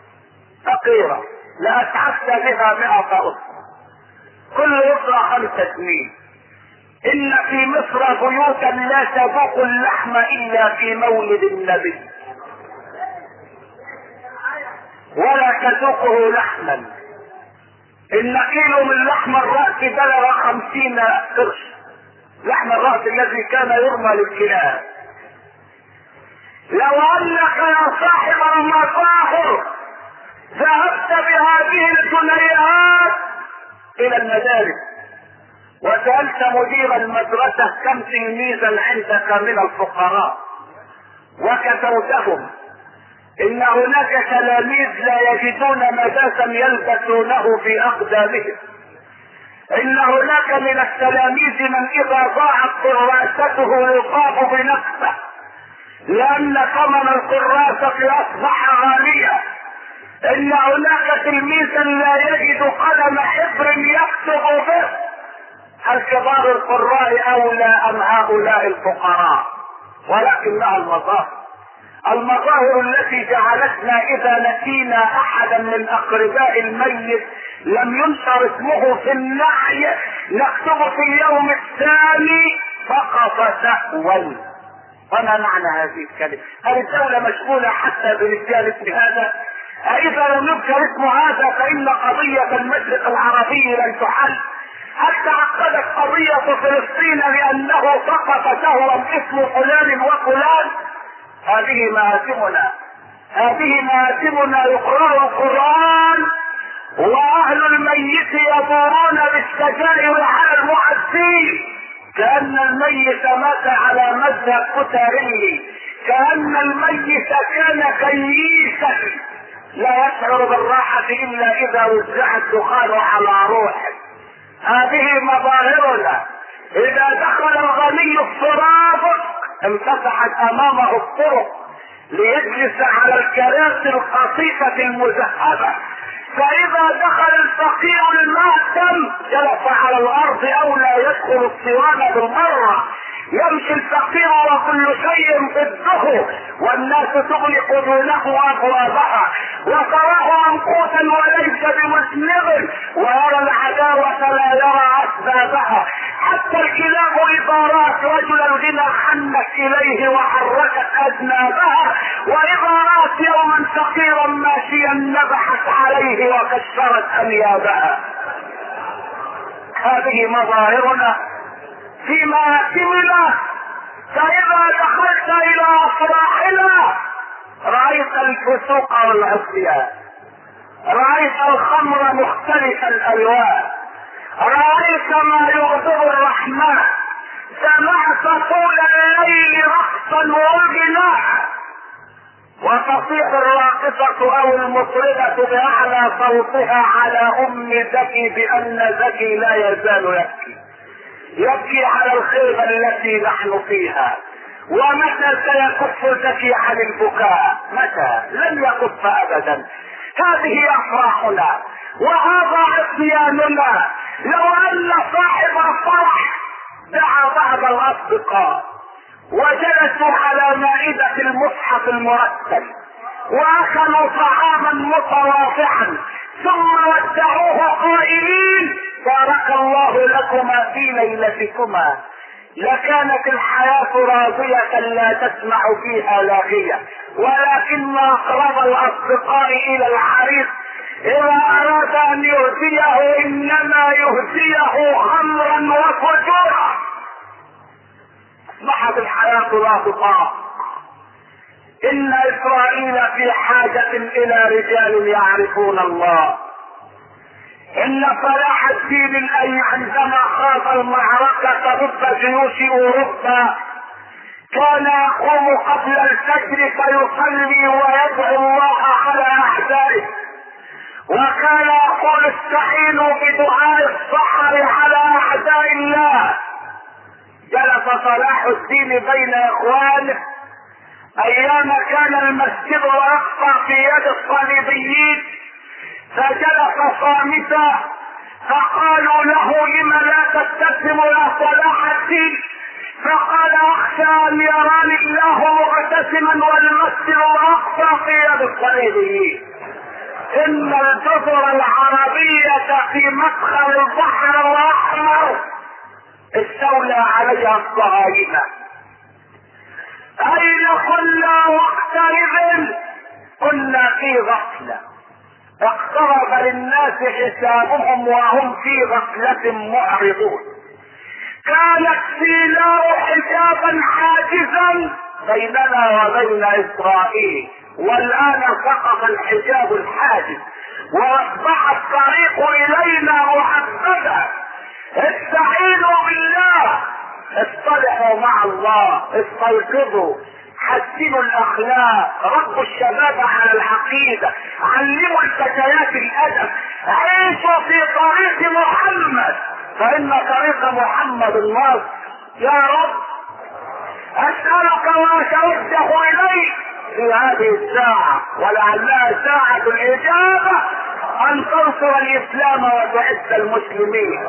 فقيرة لاسعدت بها مئة اسرة، كل اسرة خمسة جنيه. ان في مصر بيوتا لا تذوق اللحم الا في مولد النبي ولا تذوقه لحما. ان كيلو من لحم الرأس بلغ خمسين قرش لحم الرأس الذي كان يرمى للكلاب. لو انك يا صاحب المصاحف ذهبت بهذه الجنيهات الى المدارس وسألت مدير المدرسة كم تلميذا عندك من الفقراء وكتوتهم ان هناك تلاميذ لا يجدون مداسا يلبسونه في اقدامهم، ان هناك من التلاميذ من اذا ضاعت كراسته يصاب بنكسة لان ثمن الكراسة اصبح غاليا، ان هناك تلميذا لا يجد قلم حبر يكتب به. هل كبار القراء اولى ام هؤلاء الفقراء؟ ولكنها المظاهر، المظاهر التي جعلتنا اذا نسينا احدا من اقرباء الميت لم ينشر اسمه في النعي نكتب في اليوم الثاني سقط سهوا. وما معنى هذه الكلمة؟ هل الدولة مشغولة حتى برجال اسم هذا؟ اذا لم يذكر اسم هذا فان قضية المشرق العربي لن تحل. هل تعقدت قضية فلسطين لانه سقط سهوا اسم فلان وفلان؟ هذه مآثمنا، هذه مآثمنا. يقرأ القرآن واهل الميت يدورون بالسجائر على المعزين كأن الميت مات على مذهب كتاري، كأن الميت كان كييسا لا يشعر بالراحة الا اذا وزع الدخان على روحه. هذه مظاهرنا. اذا دخل الغني الصراط انفتحت امامه الطرق ليجلس على الكراسي القصيفة المذهبة، فاذا دخل الفقير المأتم جلس على الارض او لا يدخل الصوان بالمرة. يمشي الفقير وكل شيء ضده والناس تغلق دونه ابوابها وتراه منقوتا وليس بمذنب ويرى العداوة لا يرى اسبابها. حتى الكلاب اذا رأت رجل الغنى حنت اليه وحركت اذنابها، واذا رأت يوما فقيرا ماشيا نبحت عليه وكسرت انيابها. هذه مظاهرنا في مآثمنا. فإذا دخلت إلى أفراحنا رأيت الفسوق والعصيان، رأيت الخمر مختلف الألوان، رأيت ما يغضب الرحمن، سمعت طول الليل رقصا وغناء، وتصيح الراقصة أو المطربة بأعلى صوتها على أم زكي بأن زكي لا يزال يبكي، يبكي على الخيبة التي نحن فيها. ومتى سيكف زكي عن البكاء؟ متى؟ لن يكف أبدا. هذه أفراحنا وهذا عصياننا. لو أن صاحب الفرح دعا بعض الأصدقاء وجلسوا على مائدة المصحف المرتب واكلوا طعاما متواضعا ثم ودعوه قائلين بارك الله لكما في ليلتكما، لكانت الحياة راضية لا تسمع فيها لاغية. ولكن اقرب الاصدقاء الى العريس اذا اراد ان يهديه انما يهديه خمرا وفجورا. اصبحت الحياة لا تطاق. ان اسرائيل في حاجة الى رجال يعرفون الله. ان صلاح الدين الايوبي عندما خاض المعركة ضد جيوش اوروبا كان يقوم قبل الفجر فيصلي ويدعو الله على اعدائه، وكان يقول استعينوا بدعاء السحر على اعداء الله. جلس صلاح الدين بين اخوانه ايام كان المسجد الاقصى في يد الصليبيين، فجلس صامتا فقالوا له لم لا تبتسم يا صلاح الدين؟ فقال اخشى ان يراني الله مبتسما والمسجد الاقصى في يد الصليبيين. ان الجزر العربية في مدخل البحر الاحمر استولى عليها الصهاينة. اين كنا وقتئذ؟ كنا في غفلة. اقترب للناس حسابهم وهم في غفلة معرضون. كانت سيناء حجابا حاجزا بيننا وبين اسرائيل، والان سقط الحجاب الحاجز واصبح الطريق الينا محددا. استعينوا بالله، اصطلحوا مع الله، استيقظوا، حسنوا الاخلاق، ربوا الشباب على العقيده، علموا الفتيات الادب، عيشوا في طريق محمد، فان طريق محمد الناصر. يا رب اسالك واتوجه اليك في هذه الساعه، ولعلها ساعه الاجابه، ان تنصر الاسلام وتعز المسلمين.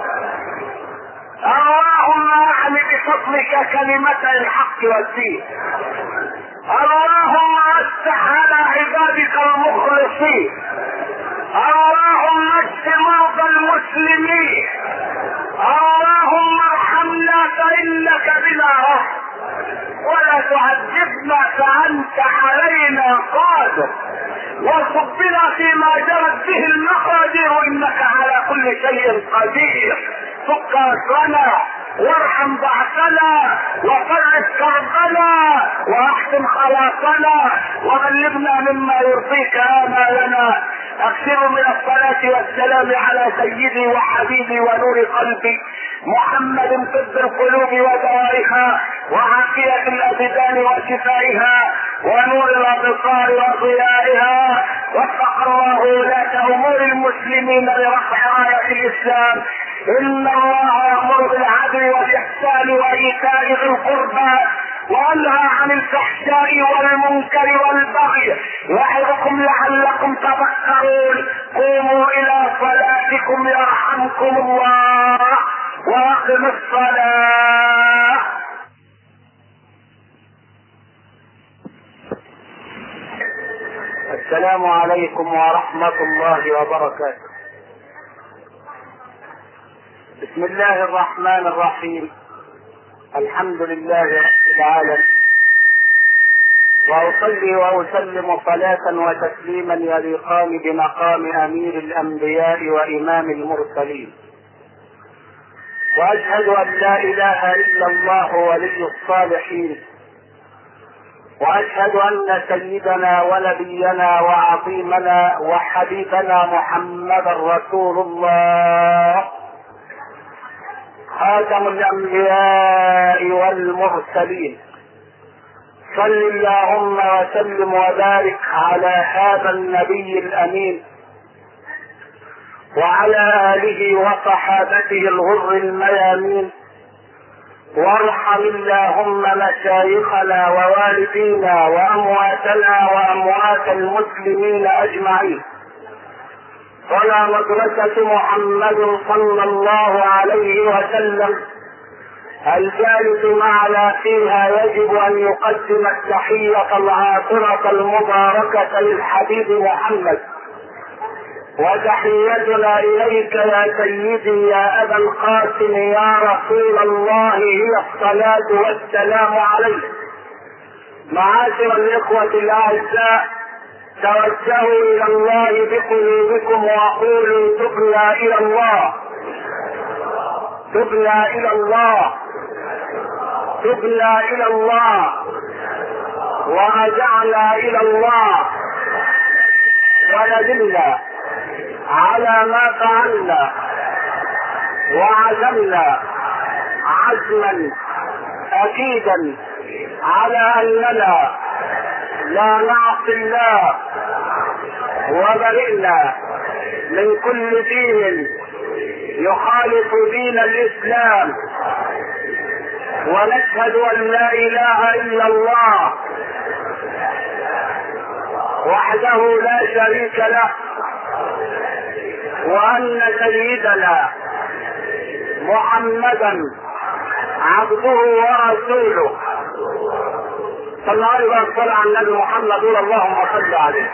اللهم اعل بفضلك كلمتي الحق والدين. اللهم افتح على عبادك المخلصين. اللهم اشف مرضى المسلمين. اللهم ارحمنا فانك بنا رحم، ولا تعذبنا فانت علينا قادر، وصبنا فيما جرت به المقادير انك على كل شيء قدير. فك اسرنا وارحم ضعفنا وفرج كربنا واحسن خلاصنا وبلغنا مما يرضيك آمالنا. اكثروا من الصلاة والسلام على سيدي وحبيبي ونور قلبي محمد، طب القلوب ودوائها وعافية الابدان وشفائها ونور الابصار وضيائها. وفق الله ولاة امور المسلمين لرفع راية الاسلام. ان الله يأمر بالعدل والاحسان وايتاء ذي القربى وانهى عن الفحشاء والمنكر والبغي يعظكم لعلكم تذكرون. قوموا الى صلاتكم يرحمكم الله واقم الصلاة. السلام عليكم ورحمة الله وبركاته. بسم الله الرحمن الرحيم. الحمد لله رب العالمين، واصلي واسلم صلاة وتسليما يليقان بمقام امير الانبياء وامام المرسلين، واشهد ان لا اله الا الله ولي الصالحين، واشهد ان سيدنا ونبينا وعظيمنا وحبيبنا محمدا رسول الله خاتم الانبياء والمرسلين. صل اللهم وسلم وبارك على هذا النبي الامين وعلى اله وصحابته الغر الميامين، وارحم اللهم مشايخنا ووالدينا وامواتنا واموات المسلمين اجمعين. ولا مدرسة محمد صلى الله عليه وسلم الجالس معنا فيها يجب ان يقدم التحية العاطرة المباركة للحبيب محمد، وتحيتنا اليك يا سيدي يا ابا القاسم يا رسول الله هي الصلاة والسلام عليك. معاشر الاخوة الاعزاء، توجهوا الى الله بقلوبكم وقولوا تبنا الى الله، تبنا الى الله، تبنا الى الله، ورجعنا الى الله، وندمنا على ما فعلنا، وعزمنا عزما اكيدا على اننا لا نعصي الله، وبرئنا من كل دين يخالف دين الاسلام، ونشهد ان لا اله الا الله وحده لا شريك له، وان سيدنا محمدا عبده ورسوله. صلى الله عليه وسلم على النبي محمد، قول اللهم صل عليه.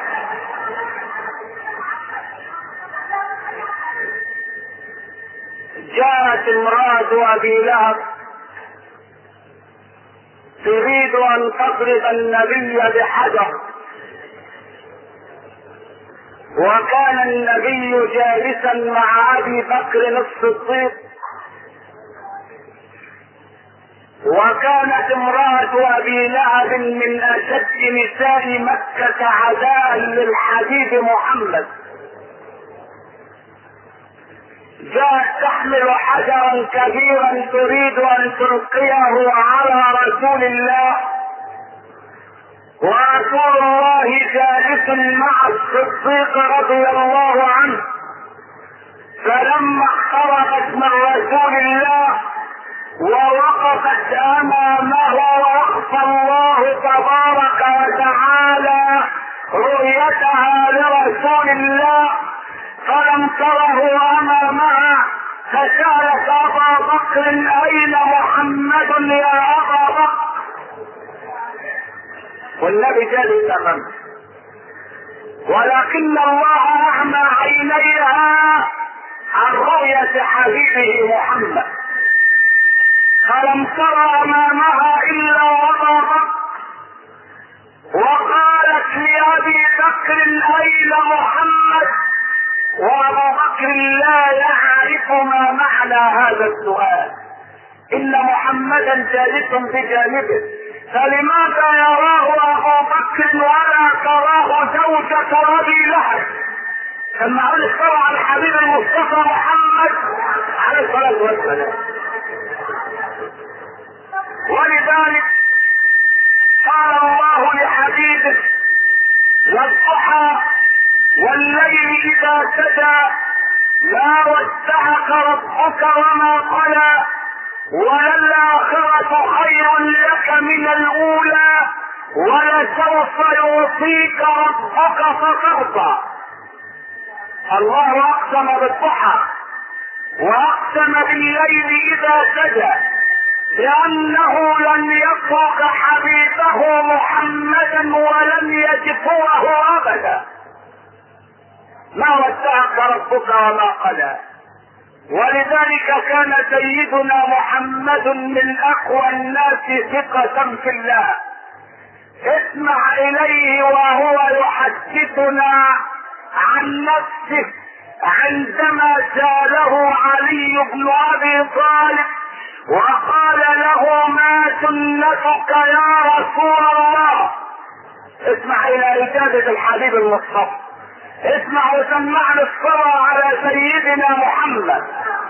جاءت امرأة ابي لهب تريد ان تضرب النبي بحجر، وكان النبي جالسا مع ابي بكر الصديق وكانت امرأة ابي لهب من اشد نساء مكة عداء للحبيب محمد. جاءت تحمل حجرا كبيرا تريد ان تلقيه على رسول الله، ورسول الله جالس مع الصديق رضي الله عنه. فلما اقتربت من رسول الله ووقفت امامه واخفى الله تبارك وتعالى رؤيتها لرسول الله، فلم تره امامها، فسالت ابا بكر اين محمد يا ابا بكر؟ والنبي جالس امامه، ولكن الله اعمى عينيها عن رؤية حبيبه محمد، فلم تر امامها الا ابا بكر، وقالت لابي بكر اين محمد؟ وابو بكر لا يعرف ما معنى هذا السؤال، ان محمدا جالس بجانبه، فلماذا يراه ابو بكر ولا تراه زوجة ابي لهب؟ لما قال طبعا الحبيب المصطفى محمد عليه الصلاة والسلام. ولذلك قال الله لحبيبه والضحى والليل اذا سجى ما ودعك ربك وما قلى وللآخرة خير لك من الأولى ولسوف يعطيك ربك فترضى. الله أقسم بالضحى وأقسم بالليل إذا سجى لأنه لن يترك حبيبه محمدا ولن يجفوه أبدا. ما ودعك ربك وما قلى. ولذلك كان سيدنا محمد من اقوى الناس ثقة في الله. اسمع اليه وهو يحدثنا عن نفسه عندما سأله علي بن ابي طالب وقال له ما سنتك يا رسول الله. اسمع الى اجابة الحبيب المصطفى، اسمع وسمعنا الصلاة على سيدنا محمد.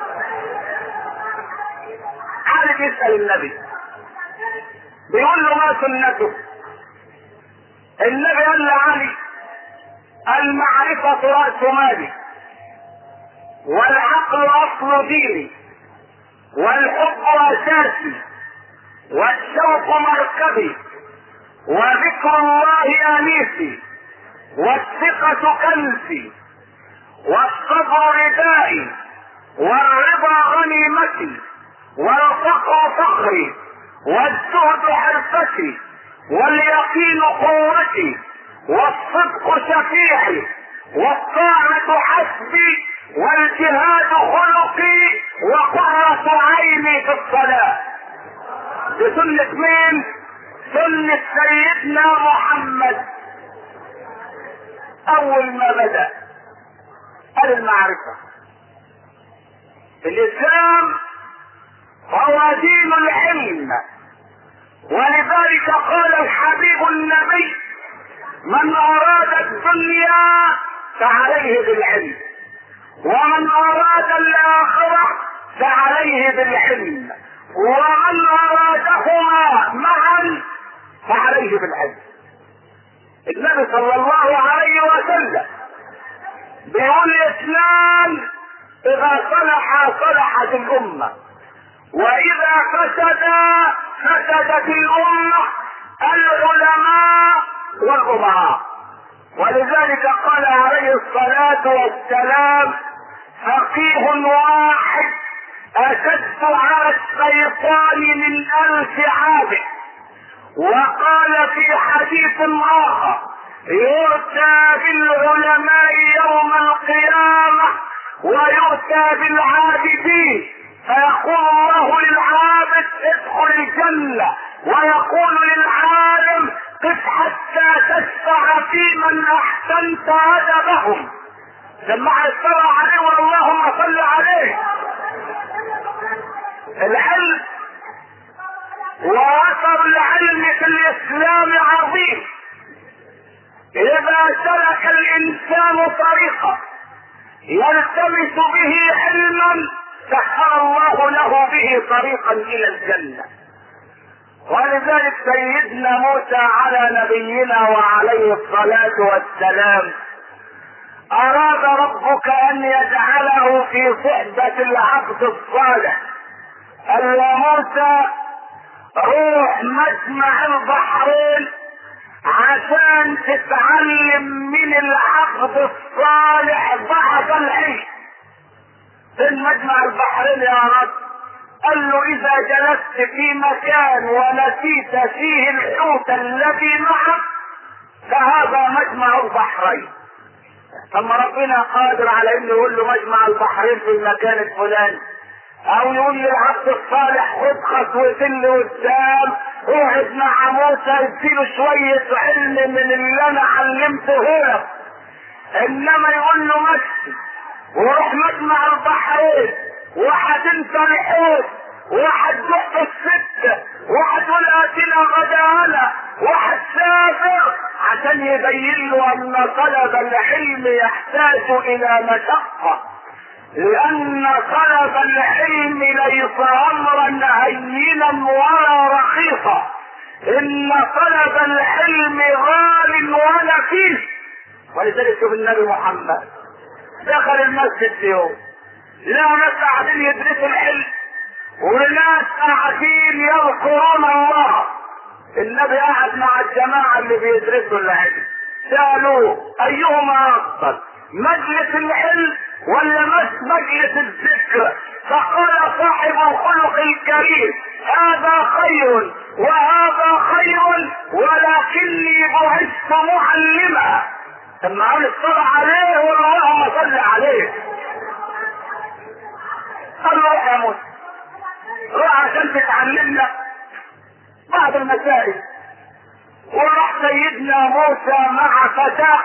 عارف يسأل النبي بيقول له ما سنته؟ النبي قال لعلي المعرفة رأس مالي، والعقل اصل ديني، والحب اساسي، والشوق مركبي، وذكر الله انيسي، والثقة كنزي، والصبر ردائي، والرضا غنيمتي، والفقر فخري، والزهد حرفتي، واليقين قوتي، والصدق شفيعي، والطاعة حسبي، والجهاد خلقي، وقرة عيني في الصلاة. بسنة مين؟ سنة سيدنا محمد. اول ما بدأ قال المعرفة. الاسلام هو دين العلم، ولذلك قال الحبيب النبي من اراد الدنيا فعليه بالعلم، ومن اراد الاخرة فعليه بالعلم، ومن ارادهما معا فعليه بالعلم. النبي صلى الله عليه وسلم بيقول اثنان اذا صلح صلحت الامة، واذا فسد فسدت الامة، العلماء والامراء. ولذلك قال عليه الصلاة والسلام فقيه واحد اشد على الشيطان من الف عابد. وقال في حديث اخر يؤتى بالعلماء يوم القيامة ويؤتى بالعابدين، فيقول الله للعابد ادخل الجنة، ويقول للعالم قف حتى تشفع في من احسنت ادبهم. سمع الصلاة عليه واللهم صل عليه. العلم واثر العلم في الاسلام عظيم. اذا سلك الانسان طريقه يلتمس به علما سخر الله له به طريقا الى الجنه. ولذلك سيدنا موسى على نبينا وعليه الصلاه والسلام اراد ربك ان يجعله في صحبه العبد الصالح. قال يا موسى روح مجمع البحرين عشان تتعلم من العبد الصالح بعض العلم. فين مجمع البحرين يا رب؟ قال له اذا جلست في مكان ونسيت فيه الحوت الذي معك فهذا مجمع البحرين. ثم ربنا قادر على انه يقول له مجمع البحرين في المكان الفلاني، او يقول للعبد الصالح خد خطوتين لقدام اقعد مع موسى اديله شويه علم من اللي انا علمته لك. انما يقول له مشي وروح مجمع البحرين وهتنسى الحوت وهتدق السكه وهتقول اتنا غدانا وهتسافر، عشان يبين له ان طلب العلم يحتاج الى مشقه، لان طلب العلم ليس امرا هينا ولا رخيصا، ان طلب العلم غال ونفيس. ولذلك شوف النبي محمد دخل المسجد في يوم لا ناس قاعدين يدرسوا العلم وناس قاعدين يذكرون الله. النبي قاعد مع الجماعه اللي بيدرسوا العلم، سالوه ايهما افضل مجلس العلم ولا مجلس الذكر؟ فقال صاحب الخلق الكريم هذا خير وهذا خير ولكني بعثت معلما. ثم قال الصلاة عليه واللهم صل عليه. قال له يا موسى روح عشان تتعلمنا بعض المسائل. وراح سيدنا موسى مع فتاه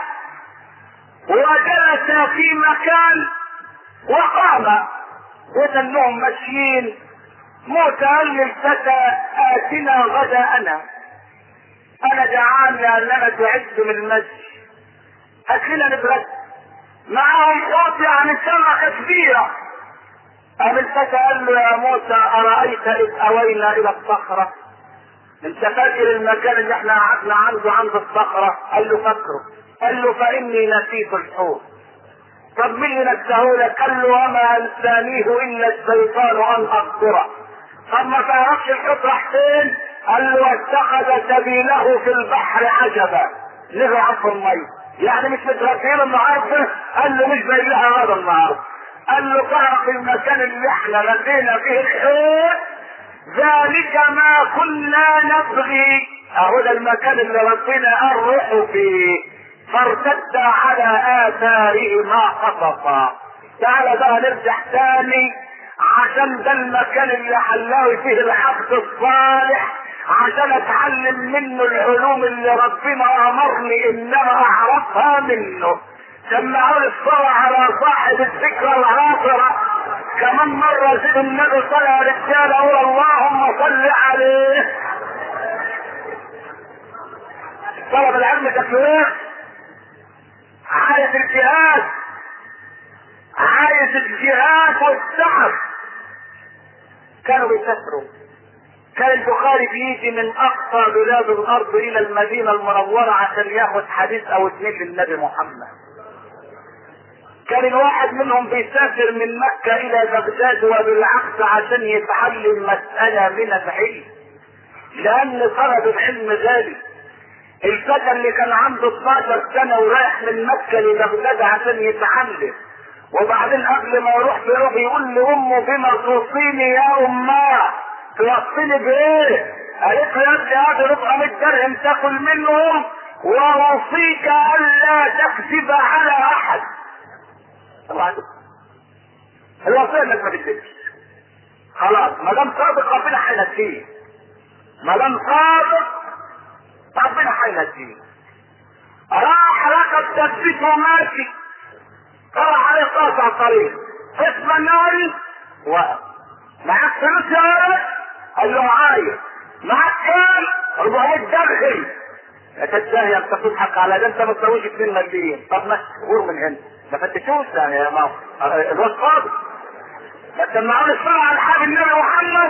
وجلس في مكان وقام وتنهم ماشيين. موسى قال للفتى اتنا غداءنا، انا جعان لاننا تعبت من المشي، هات لنا نتغدى. معاهم حوت يعني سمكه كبيره. قام الفتى قال له يا موسى ارايت اذ اوينا الى الصخره؟ انت فاكر المكان اللي احنا قعدنا عنده عند الصخره؟ قال له فاكره. قال له فاني نسيت الحوت. طب مين اللي نساهولك؟ قال له وما انسانيه الا الشيطان ان اذكره. طب ما تعرفش الحوت راح فين؟ قال له اتخذ سبيله في البحر عجبا، نزل عبر الميه، يعني مش متغفير النهارده. قال له مش باين لها هذا النهارده. قال له تعرف المكان اللي احنا نسينا فيه الحوت؟ ذلك ما كنا نبغي، اهو ده المكان اللي ربنا قال روحوا فيه، فارتد على اثارهما قصصا. تعالى بقى نرجع تاني عشان ده المكان اللي حلاوي فيه العبد الصالح، عشان اتعلم منه العلوم اللي ربنا امرني انما اعرفها منه. سمعوا الصلاة على صاحب الذكرى العاصرة كمان مرة. زيد النبي صلى رجاله اللهم صل عليه. طلب العلم تكوين، عايز الجهاد، عايز الجهاد والسعر. كانوا بيسافروا، كان البخاري بيجي من اقصى بلاد الارض الى المدينة المنورة عشان ياخد حديث او اتنين للنبي محمد. كان الواحد منهم بيسافر من مكة الى بغداد وبالعكس عشان يتعلم مسألة من العلم، لان طلب العلم غالي. الفتى اللي كان عنده اتناشر سنة ورايح من مكة لبغداد عشان يتعلم، وبعدين قبل ما يروح بيروح يقول لامه بما توصيني يا اماه؟ توصيني بايه؟ قالت له يا ابني هذا ربع مية درهم تاكل منهم واوصيك الا تكذب على احد. طبعا الوصيه انك ما تكذبش. خلاص ما دام صادق ربنا هينجيه، ما دام صادق ربنا هينجيه. راح ركب دبته ماشي، طلع عليه قاطع الطريق، اسم الناري وقف. معاك فلوس يا ولد؟ قال له معايا. معاك كام؟ أربعمية درهم. يا تتساهي انت تضحك على ده، انت ما تسويش اتنين مليون. طب ما شهور من هنا ما فتشوش يعني يا ماما الواد فاضي. ما تسمعوني الصلاة على الحبيب النبي محمد.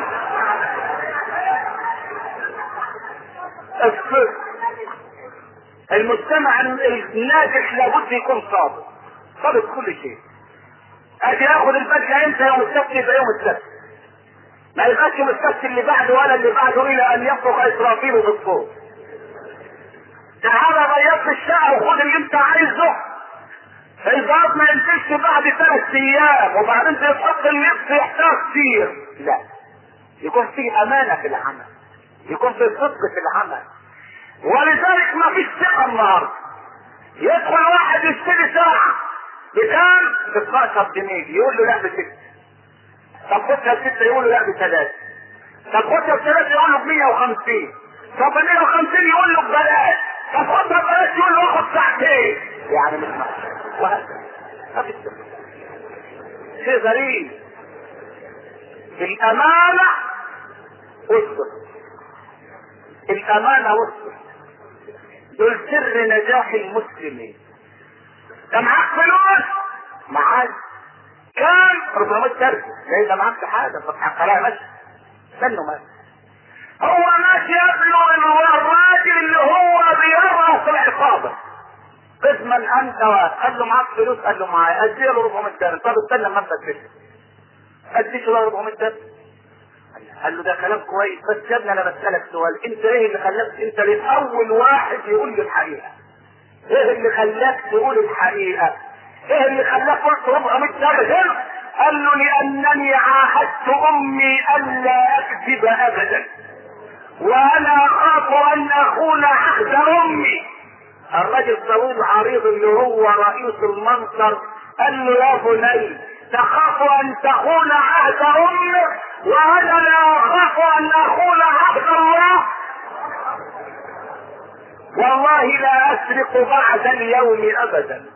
الصدق. المجتمع الناجح لابد يكون صادق، صادق كل شيء. اجي ياخد الفجأة امتى؟ يوم السبت يبقى يوم السبت، ما يبقاش يوم السبت اللي بعده ولا اللي بعده الى ان يفرغ اسرافيل بالصوت. تعالى بيض الشقة وخد اللي انت عايزه. الباب ما ينتجش بعد ثلاث ايام وبعدين تحط النفس يحتاج كتير. لا، يكون في امانة في العمل، يكون في صدق في العمل. ولذلك ما فيش ثقة النهارده. يدخل واحد يشتري ساعة بكام؟ ب اتناشر جنيه، يقول له لا بستة. طب خدها بستة، يقول له لا بثلاثة. طب خدها بثلاثة، يقول له ب مية وخمسين. طب ب مية وخمسين يقول له ببلاش. طب خدها ببلاش يقول له اخد ساعتين. يعني مش ماشي وهكذا. ما فيش ثقة. شيء غريب. الأمانة والصدق، الأمانة والصدق دول سر نجاح المسلمين. ده معاك فلوس؟ معاك كام؟ أربعمية درهم. ده انت معاك حاجه فتح عليها ماشي. استنوا ماشي. هو ماشي يبلغ الراجل اللي هو بيرى في العصابه. قسما انت قال له معاك فلوس؟ قال له معايا. ادي له أربعمية درهم. طب استنى لما ابدا تفكر. اديش له أربعمية درهم. قال له ده كلام كويس، بس يا ابني انا بسالك سؤال، انت ايه اللي خلاك انت الاول واحد يقول لي الحقيقه؟ ايه اللي خلاك تقول الحقيقه؟ ايه اللي خلاك قلت أربعمية درهم؟ قال له لانني عاهدت امي الا اكذب ابدا، وانا اخاف ان اخون عهد امي. الرجل طويل عريض اللي هو رئيس المنصر قال له يا بني تخاف ان تخون عهد امك وانا لا اخاف ان اخون عهد الله. والله لا اسرق بعد اليوم ابدا.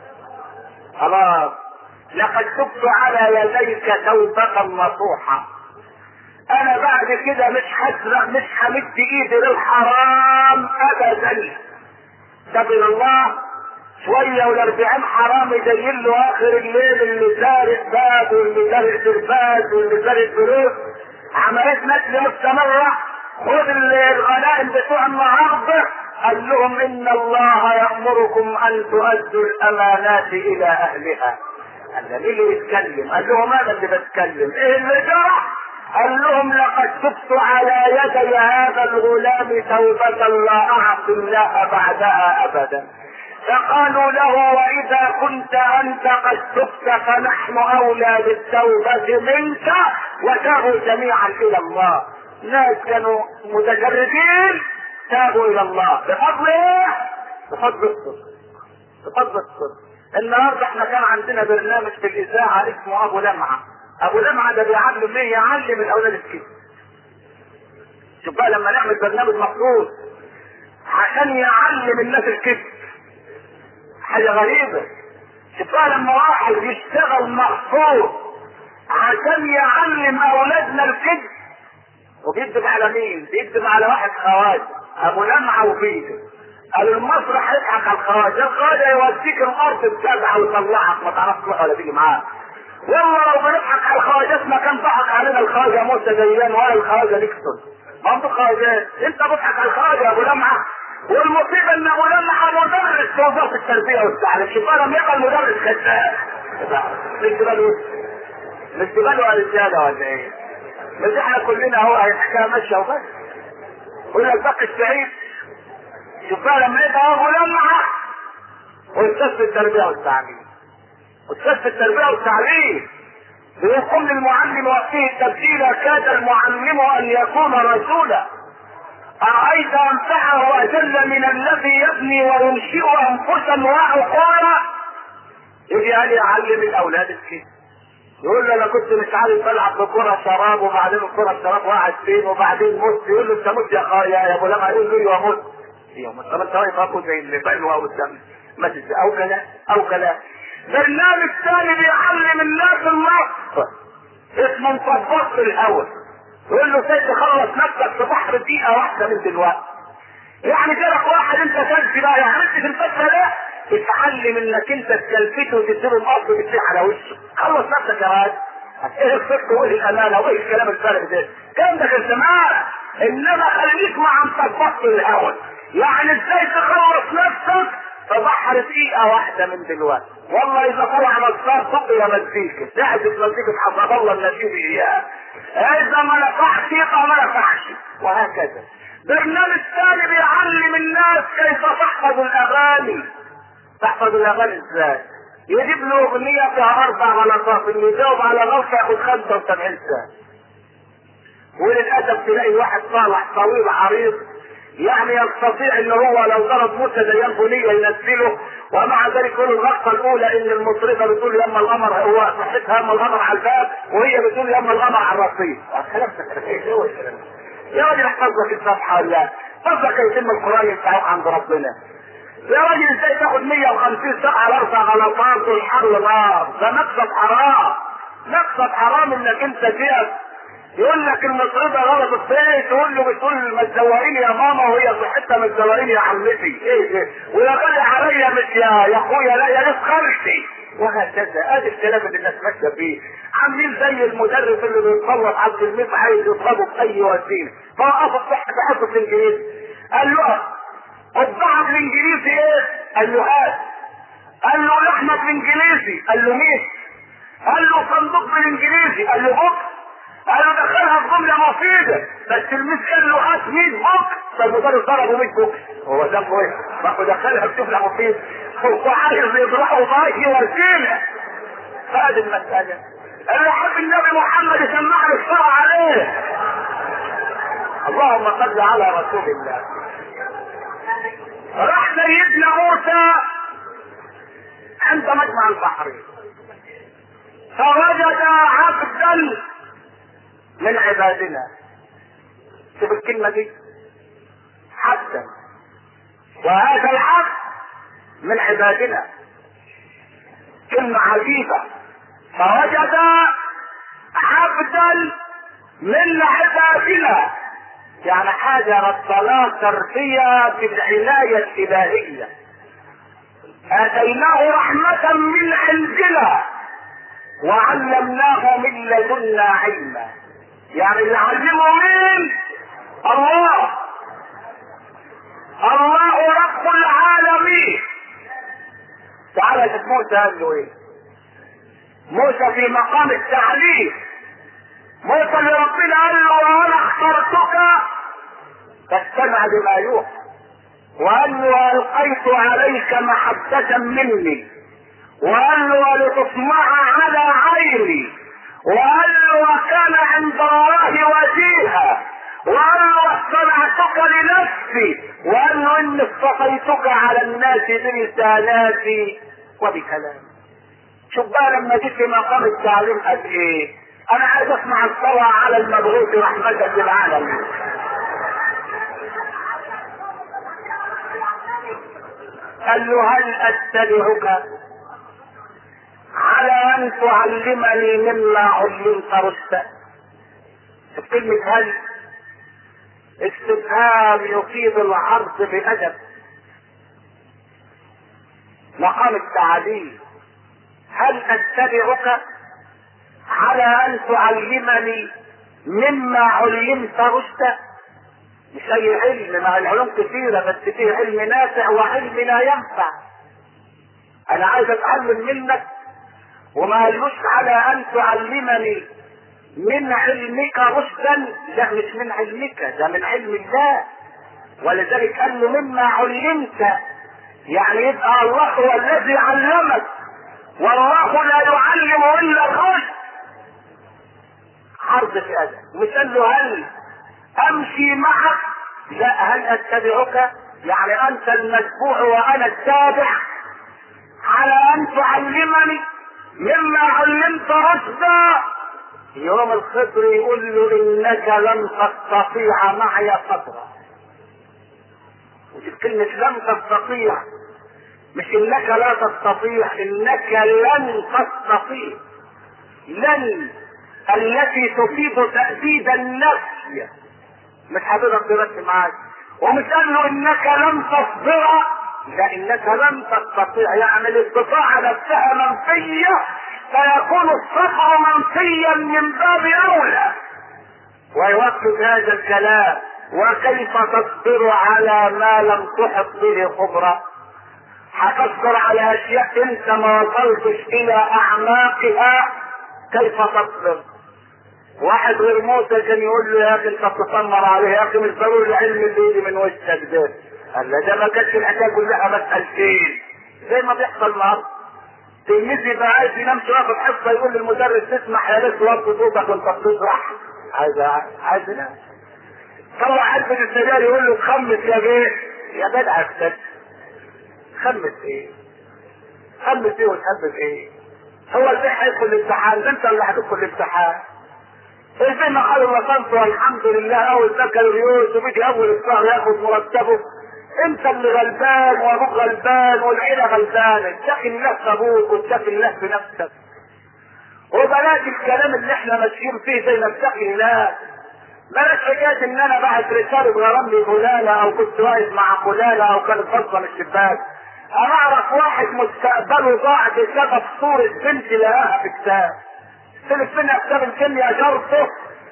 خلاص لقد تبت على يديك توبة نصوحة. انا بعد كده مش هسرق، مش همد ايدي للحرام ابدا. سبيل الله شوية والاربعين حرامي جايين له اخر الليل، اللي سارق باب واللي سارق درباز واللي سارق فلوس. عملية نقل مستمرة. خد الغنائم بتوع النهارده. قال لهم ان الله يأمركم ان تؤدوا الامانات الى اهلها. قال له مين اللي بيتكلم؟ قال لهم انا اللي بتكلم. ايه اللي جرى؟ قال لهم لقد تبت على يدي هذا الغلام توبة لا اعصي الله بعدها ابدا. فقالوا له واذا كنت انت قد تبت فنحن اولى بالتوبة منك. وتابوا جميعا الى الله. ناس كانوا متجردين تابوا الى الله بفضل ايه؟ بفضل الصدق، بفضل الصدق. النهارده احنا كان عندنا برنامج في الاذاعه اسمه ابو لمعه. ابو لمعه ده بيعلم ايه؟ يعلم الاولاد الكذب. شوف بقى لما نعمل برنامج مخصوص عشان يعلم الناس الكذب، حاجه غريبه. شوف بقى لما واحد يشتغل مخصوص عشان يعلم اولادنا الكذب، وبيكذب على مين؟ بيكذب على واحد خواجه ابو لمعه وبيده. قالوا المسرح يضحك على الخواجه، الخواجه يوديك الارض السبعه ويطلعك ما تعرفش تروح ولا تيجي معاه. والله لو بنضحك على الخواجات ما كان ضحك علينا الخواجه موسى ديان ولا الخواجه نيكسون. ما انتوا خواجات، انت بتضحك على الخواجه ابو لمعه. والمصيبه ان ابو لمعه مدرس في وزاره التربيه والتعليم. شوف لما يبقى المدرس كذاب. مش تبالوا مش تبالوا رجاله ولا ايه؟ بس احنا كلنا اهو الحكايه ماشيه وبس. قول لك باقي السعيد. شوف بقى لما يبقى ابو لمعه واستاذ في التربيه والتعليم، استاذ في التربيه والتعليم بيقول للمعلم وفيه التبديل كاد المعلم ان يكون رسولا. ارايت انفعه اجل من الذي يبني وينشئ انفسا وعقولا. يجي قال يعلم الاولاد الكذب. يقول له انا كنت مش عارف بلعب بكره شراب وبعدين الكره الشراب وقعت فين وبعدين مت. يقول له انت مت يا خا يا ابو لمعه. يقول له ايوه مت. ايوه مت. طب انت واقف اكو زي اللي بلوى قدام مسجد او كلام او كلام. برنامج ثاني بيعلم الناس النص اسمه مطبط الهوى. يقول له ازاي تخلص نفسك في بحر دقيقه واحده من دلوقتي؟ يعني جالك واحد انت كلب بقى يعني عرفت في الفتره ده اتعلم انك انت تكلفته وتديله الارض وتسيح على وشه. خلص نفسك يا راجل. ايه الصدق وايه الامانه وايه الكلام الفارغ ده؟ الكلام ده كان زمان. انما خليك مع تطبق الهوى. يعني ازاي تخلص نفسك في بحر دقيقه واحده من دلوقتي؟ والله اذا طلع مصدر تقي مزيكا تعزف مزيكا حفظ الله النشيد اياها. اذا ما نفعش يبقى ما نفعش وهكذا. برنامج ثاني بيعلم الناس كيف تحفظ الاغاني. تحفظ الاغاني ازاي؟ يجيب له اغنيه فيها اربع غلطات، اللي يجاوب على غلطه ياخد خمسه وسبعين سنه. وللاسف تلاقي واحد صالح طويل عريض يعني يستطيع ان هو لو ضرب موسى ديان بنيه ينزله، ومع ذلك يقول الغلطه الاولى ان المطربه بتقول لما القمر هو صحتها لما القمر على الباب وهي بتقول لما القمر على الرصيف. يا راجل احفظ لك الصفحه ولا احفظ لك يتم القران ينفعوك عند ربنا. يا راجل ازاي تاخد مية وخمسين ساعه على اربع غلطات والحر نار؟ ده مقصد حرام. مقصد حرام انك انت تقف يقول لك المطربه غلطت فين تقول له بتقول ما تزوقيني يا ماما وهي صحتها ما تزوقيني يا عمتي. ايه ايه ويا غالي عليا مش يا يا اخويا لا يا ريت خالتي. وهكذا ادي الكلام اللي الناس ماشيه فيه. عاملين زي المدرس اللي بيتصرف على التلميذ عايز يضربه باي وسيله فوقفه تحت حصه الانجليزي قال له اطبعها بالانجليزي ايه؟ قال له هات. قال له لحمه بالانجليزي قال له ميت. قال له صندوق بالانجليزي قال له بوكس. قال له دخلها في جمله مفيده بس الميس قال له هات مية بوكس فالمدرس ضربه مية بوكس. هو ده ايه؟ ما هو دخلها في جمله مفيده هو عايز يضربه باي وسيله. فادي المساله. اللي حب النبي محمد يسمعنا الصلاه عليه. اللهم صل على رسول الله. راح سيدنا موسى عند مجمع البحرين فوجد عبدا من عبادنا. شوف الكلمة دي عبدا، وهذا العبد من عبادنا. كلمة عجيبة. فوجد عبدا من عبادنا يعني حاجة ربنا تربية في العناية الإلهية. آتيناه رحمة من عندنا وعلمناه من لدنا علما. يعني اللي علمه مين؟ الله. الله رب العالمين. تعالى شوف موسى قال له ايه. موسى في مقام التعليم. موسى اللي ربنا قال له وانا اخترتك فاستمع لما يوحى وقال له القيت عليك محبة مني وقال له ولتصنع على عيني وقال له وكان عند الله وجيها وقال له واصطنعتك لنفسي وقال له اني اصطفيتك على الناس برسالاتي وبكلامي. شوف بقى لما جيت في مقام التعليم قد ايه. انا عايز اسمع الصلاة على المبعوث رحمة للعالمين. قال له هل اتبعك على ان تعلمني مما علمت رشدا؟ كلمة هل استفهام يفيد العرض بأدب. مقام التعليم. هل اتبعك على ان تعلمني مما علمت رشدا؟ مش اي علم، مع العلوم كثيرة بس فيه علم نافع وعلم لا ينفع. انا عايز اتعلم منك وما قالوش على ان تعلمني من علمك رشدا، لا مش من علمك، ده من علم الله. ولذلك قال له مما علمت يعني يبقى الله هو الذي علمك والله لا يعلم الا الرشد. عرض في هذا. مش قال له هل امشي معك؟ لا هل اتبعك يعني انت المتبوع وانا التابع على ان تعلمني مما علمت رشدا. يوم الخضر يقول له انك لن تستطيع معي صبرا. وشوف كلمة لن تستطيع، مش انك لا تستطيع، انك لن تستطيع. لن التي تفيد تأكيد النفي، مش حضرتك تركز معاك. ومش قال له انك لن تصبر، لا انك لن تستطيع، يعني الاستطاعة نفسها منفية، فيكون الصبر منفيا من باب اولى. ويوقف هذا الكلام: وكيف تصبر على ما لم تحط به خبرة؟ هتصبر على اشياء انت ما وصلتش الى اعماقها، كيف تصبر؟ واحد غير موسى كان يقول له: يا اخي انت بتصمر عليه، يا اخي مش ضروري العلم اللي يجي من وشك ده. قال له: ده ما كانش الحكايه كلها مسألتين زي ما بيحصل النهارده. تلميذ يبقى عايز ينام شويه في الحصه، يقول للمدرس: تسمح يا ريت توطي صوتك وانت بتشرح. عايز عايز ينام. طلع علبه السجاير يقول له: تخمس يا بيه. يا جدع اكتب، خمس ايه؟ خمس ايه وتخمس ايه؟ هو ازاي هيدخل الامتحان؟ ده انت اللي هتدخل الامتحان. زي ما قال وصلت والحمد لله اول بكالوريوس وبيجي اول الشهر ياخد مرتبه. انت اللي غلبان وابوك غلبان والعيله غلبانه. اتقي الله في ابوك واتقي الله في نفسك، وبلاش الكلام اللي احنا ماشيين فيه زي ما اتقي الله. بلاش حكايه ان انا بعت رساله غرام لي فلانه، او كنت واقف مع فلانه، او كانت فاصله من الشباك. انا اعرف واحد مستقبله ضاع بسبب صوره بنت لقاها في كتاب، سلف منها كتاب الكيمياء جارته،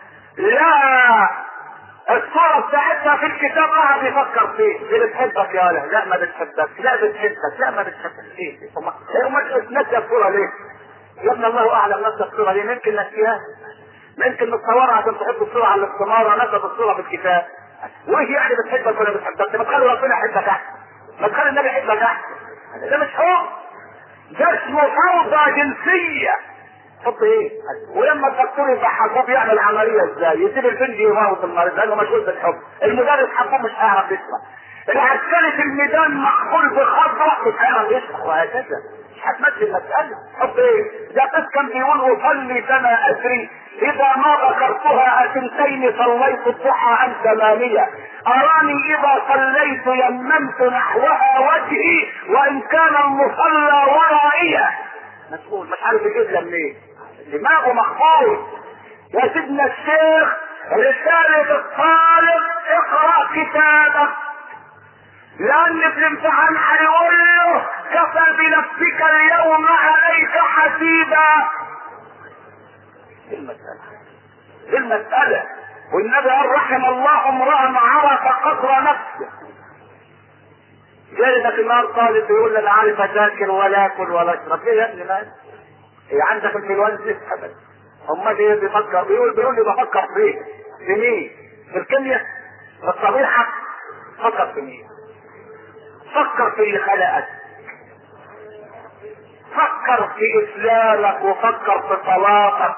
لا الصورة بتاعتها في الكتاب قاعد يفكر فيه. دي بتحبك يا ولا لا ما بتحبك، لا بتحبك لا ما بتحبك. ايه هم ناسيه الصورة ليه؟ يا ابن الله اعلم ناسيه الصورة ليه. ممكن ناسيها، ممكن متصورة عشان تحب الصورة على الاستمارة، نسب الصورة في الكتاب. وايه يعني بتحبك ولا بتحبك؟ ما تخلي ربنا يحبك احسن، ما تخلي النبي يحبك احسن. ده مش حب، ده اسمه فوضى جنسية. حط ايه؟ ولما الدكتور يبقى حبوب يعمل عمليه ازاي؟ يسيب البنت يموت المريض لانه مشغول بالحب. المدرس حبوب مش هيعرف يشرح. العسكري في الميدان مقبول بخضره مش هيعرف يشرح، وهكذا. مش هتمثل المساله. حط ايه؟ ده قد كان بيقول: اصلي كما ادري اذا ما ذكرتها اثنتين صليت الضحى عن ثمانيه، اراني اذا صليت يممت نحوها وجهي وان كان المصلى ورائيه. مسؤول مش عارف يجيبها منين، دماغه مخبوط. يا سيدنا الشيخ رسالة الطالب: اقرأ كتابك، لأن في الامتحان هيقول له: كفى بنفسك اليوم عليك حسيبا. دي المسألة، دي المسألة. والنبي قال: رحم الله امرأ عرف قدر نفسه. جاي لك النهار طالب يقول: انا عارف اذاكر ولا اكل ولا اشرب. ليه يا ابني مال؟ هي عندك الانفلونزا؟ ابدا. امال ايه بيفكر؟ بيقول بيقول لي بفكر فيه. في مين؟ في الكيمياء؟ في الطبيعه؟ فكر في مين؟ فكر في اللي خلقك، فكر في اسلامك، وفكر في صلاتك،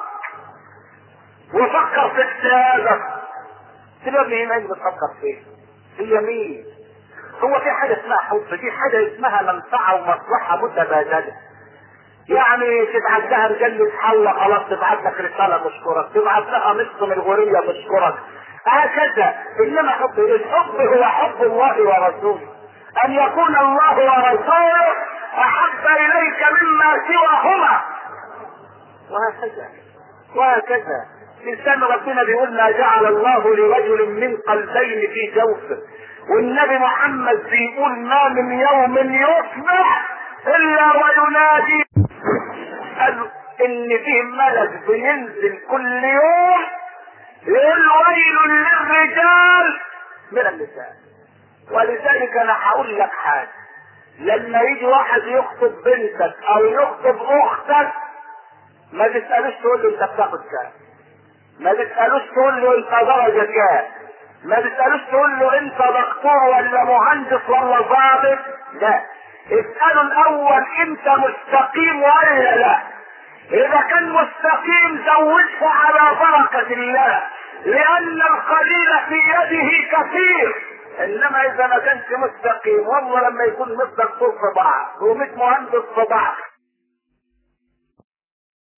وفكر في كتابك. تبقى مين اللي بتفكر فيه؟ هي مين؟ هو في حاجه اسمها حب؟ دي حاجه اسمها منفعه ومصلحه متبادله. يعني تبعت لها مجلة حلة خلاص تبعت لك رسالة تشكرك، تبعت لها نصف من الغورية تشكرك، هكذا. انما حب الحب هو حب الله ورسوله، ان يكون الله ورسوله احب اليك مما سواهما، وهكذا وهكذا. الانسان ربنا بيقول: ما جعل الله لرجل من قلبين في جوفه. والنبي محمد بيقول: ما من يوم يصبح الا وينادي. قالوا ان فيه ملك بينزل كل يوم يقول: ويل للرجال من النساء. ولذلك انا هقول لك حاجه: لما يجي واحد يخطب بنتك او يخطب اختك، ما تسالوش تقول له انت بتاخد كام، ما تسالوش تقول له انت درجه كام، ما تسالوش تقول له انت دكتور ولا مهندس ولا ضابط، لا. اسالوا الاول انت مستقيم ولا لا. اذا كان مستقيم زوجه على بركه الله، لان القليل في يده كثير. انما اذا ما كانش مستقيم، والله لما يكون مصدق في بعض ومش مهندس في بعض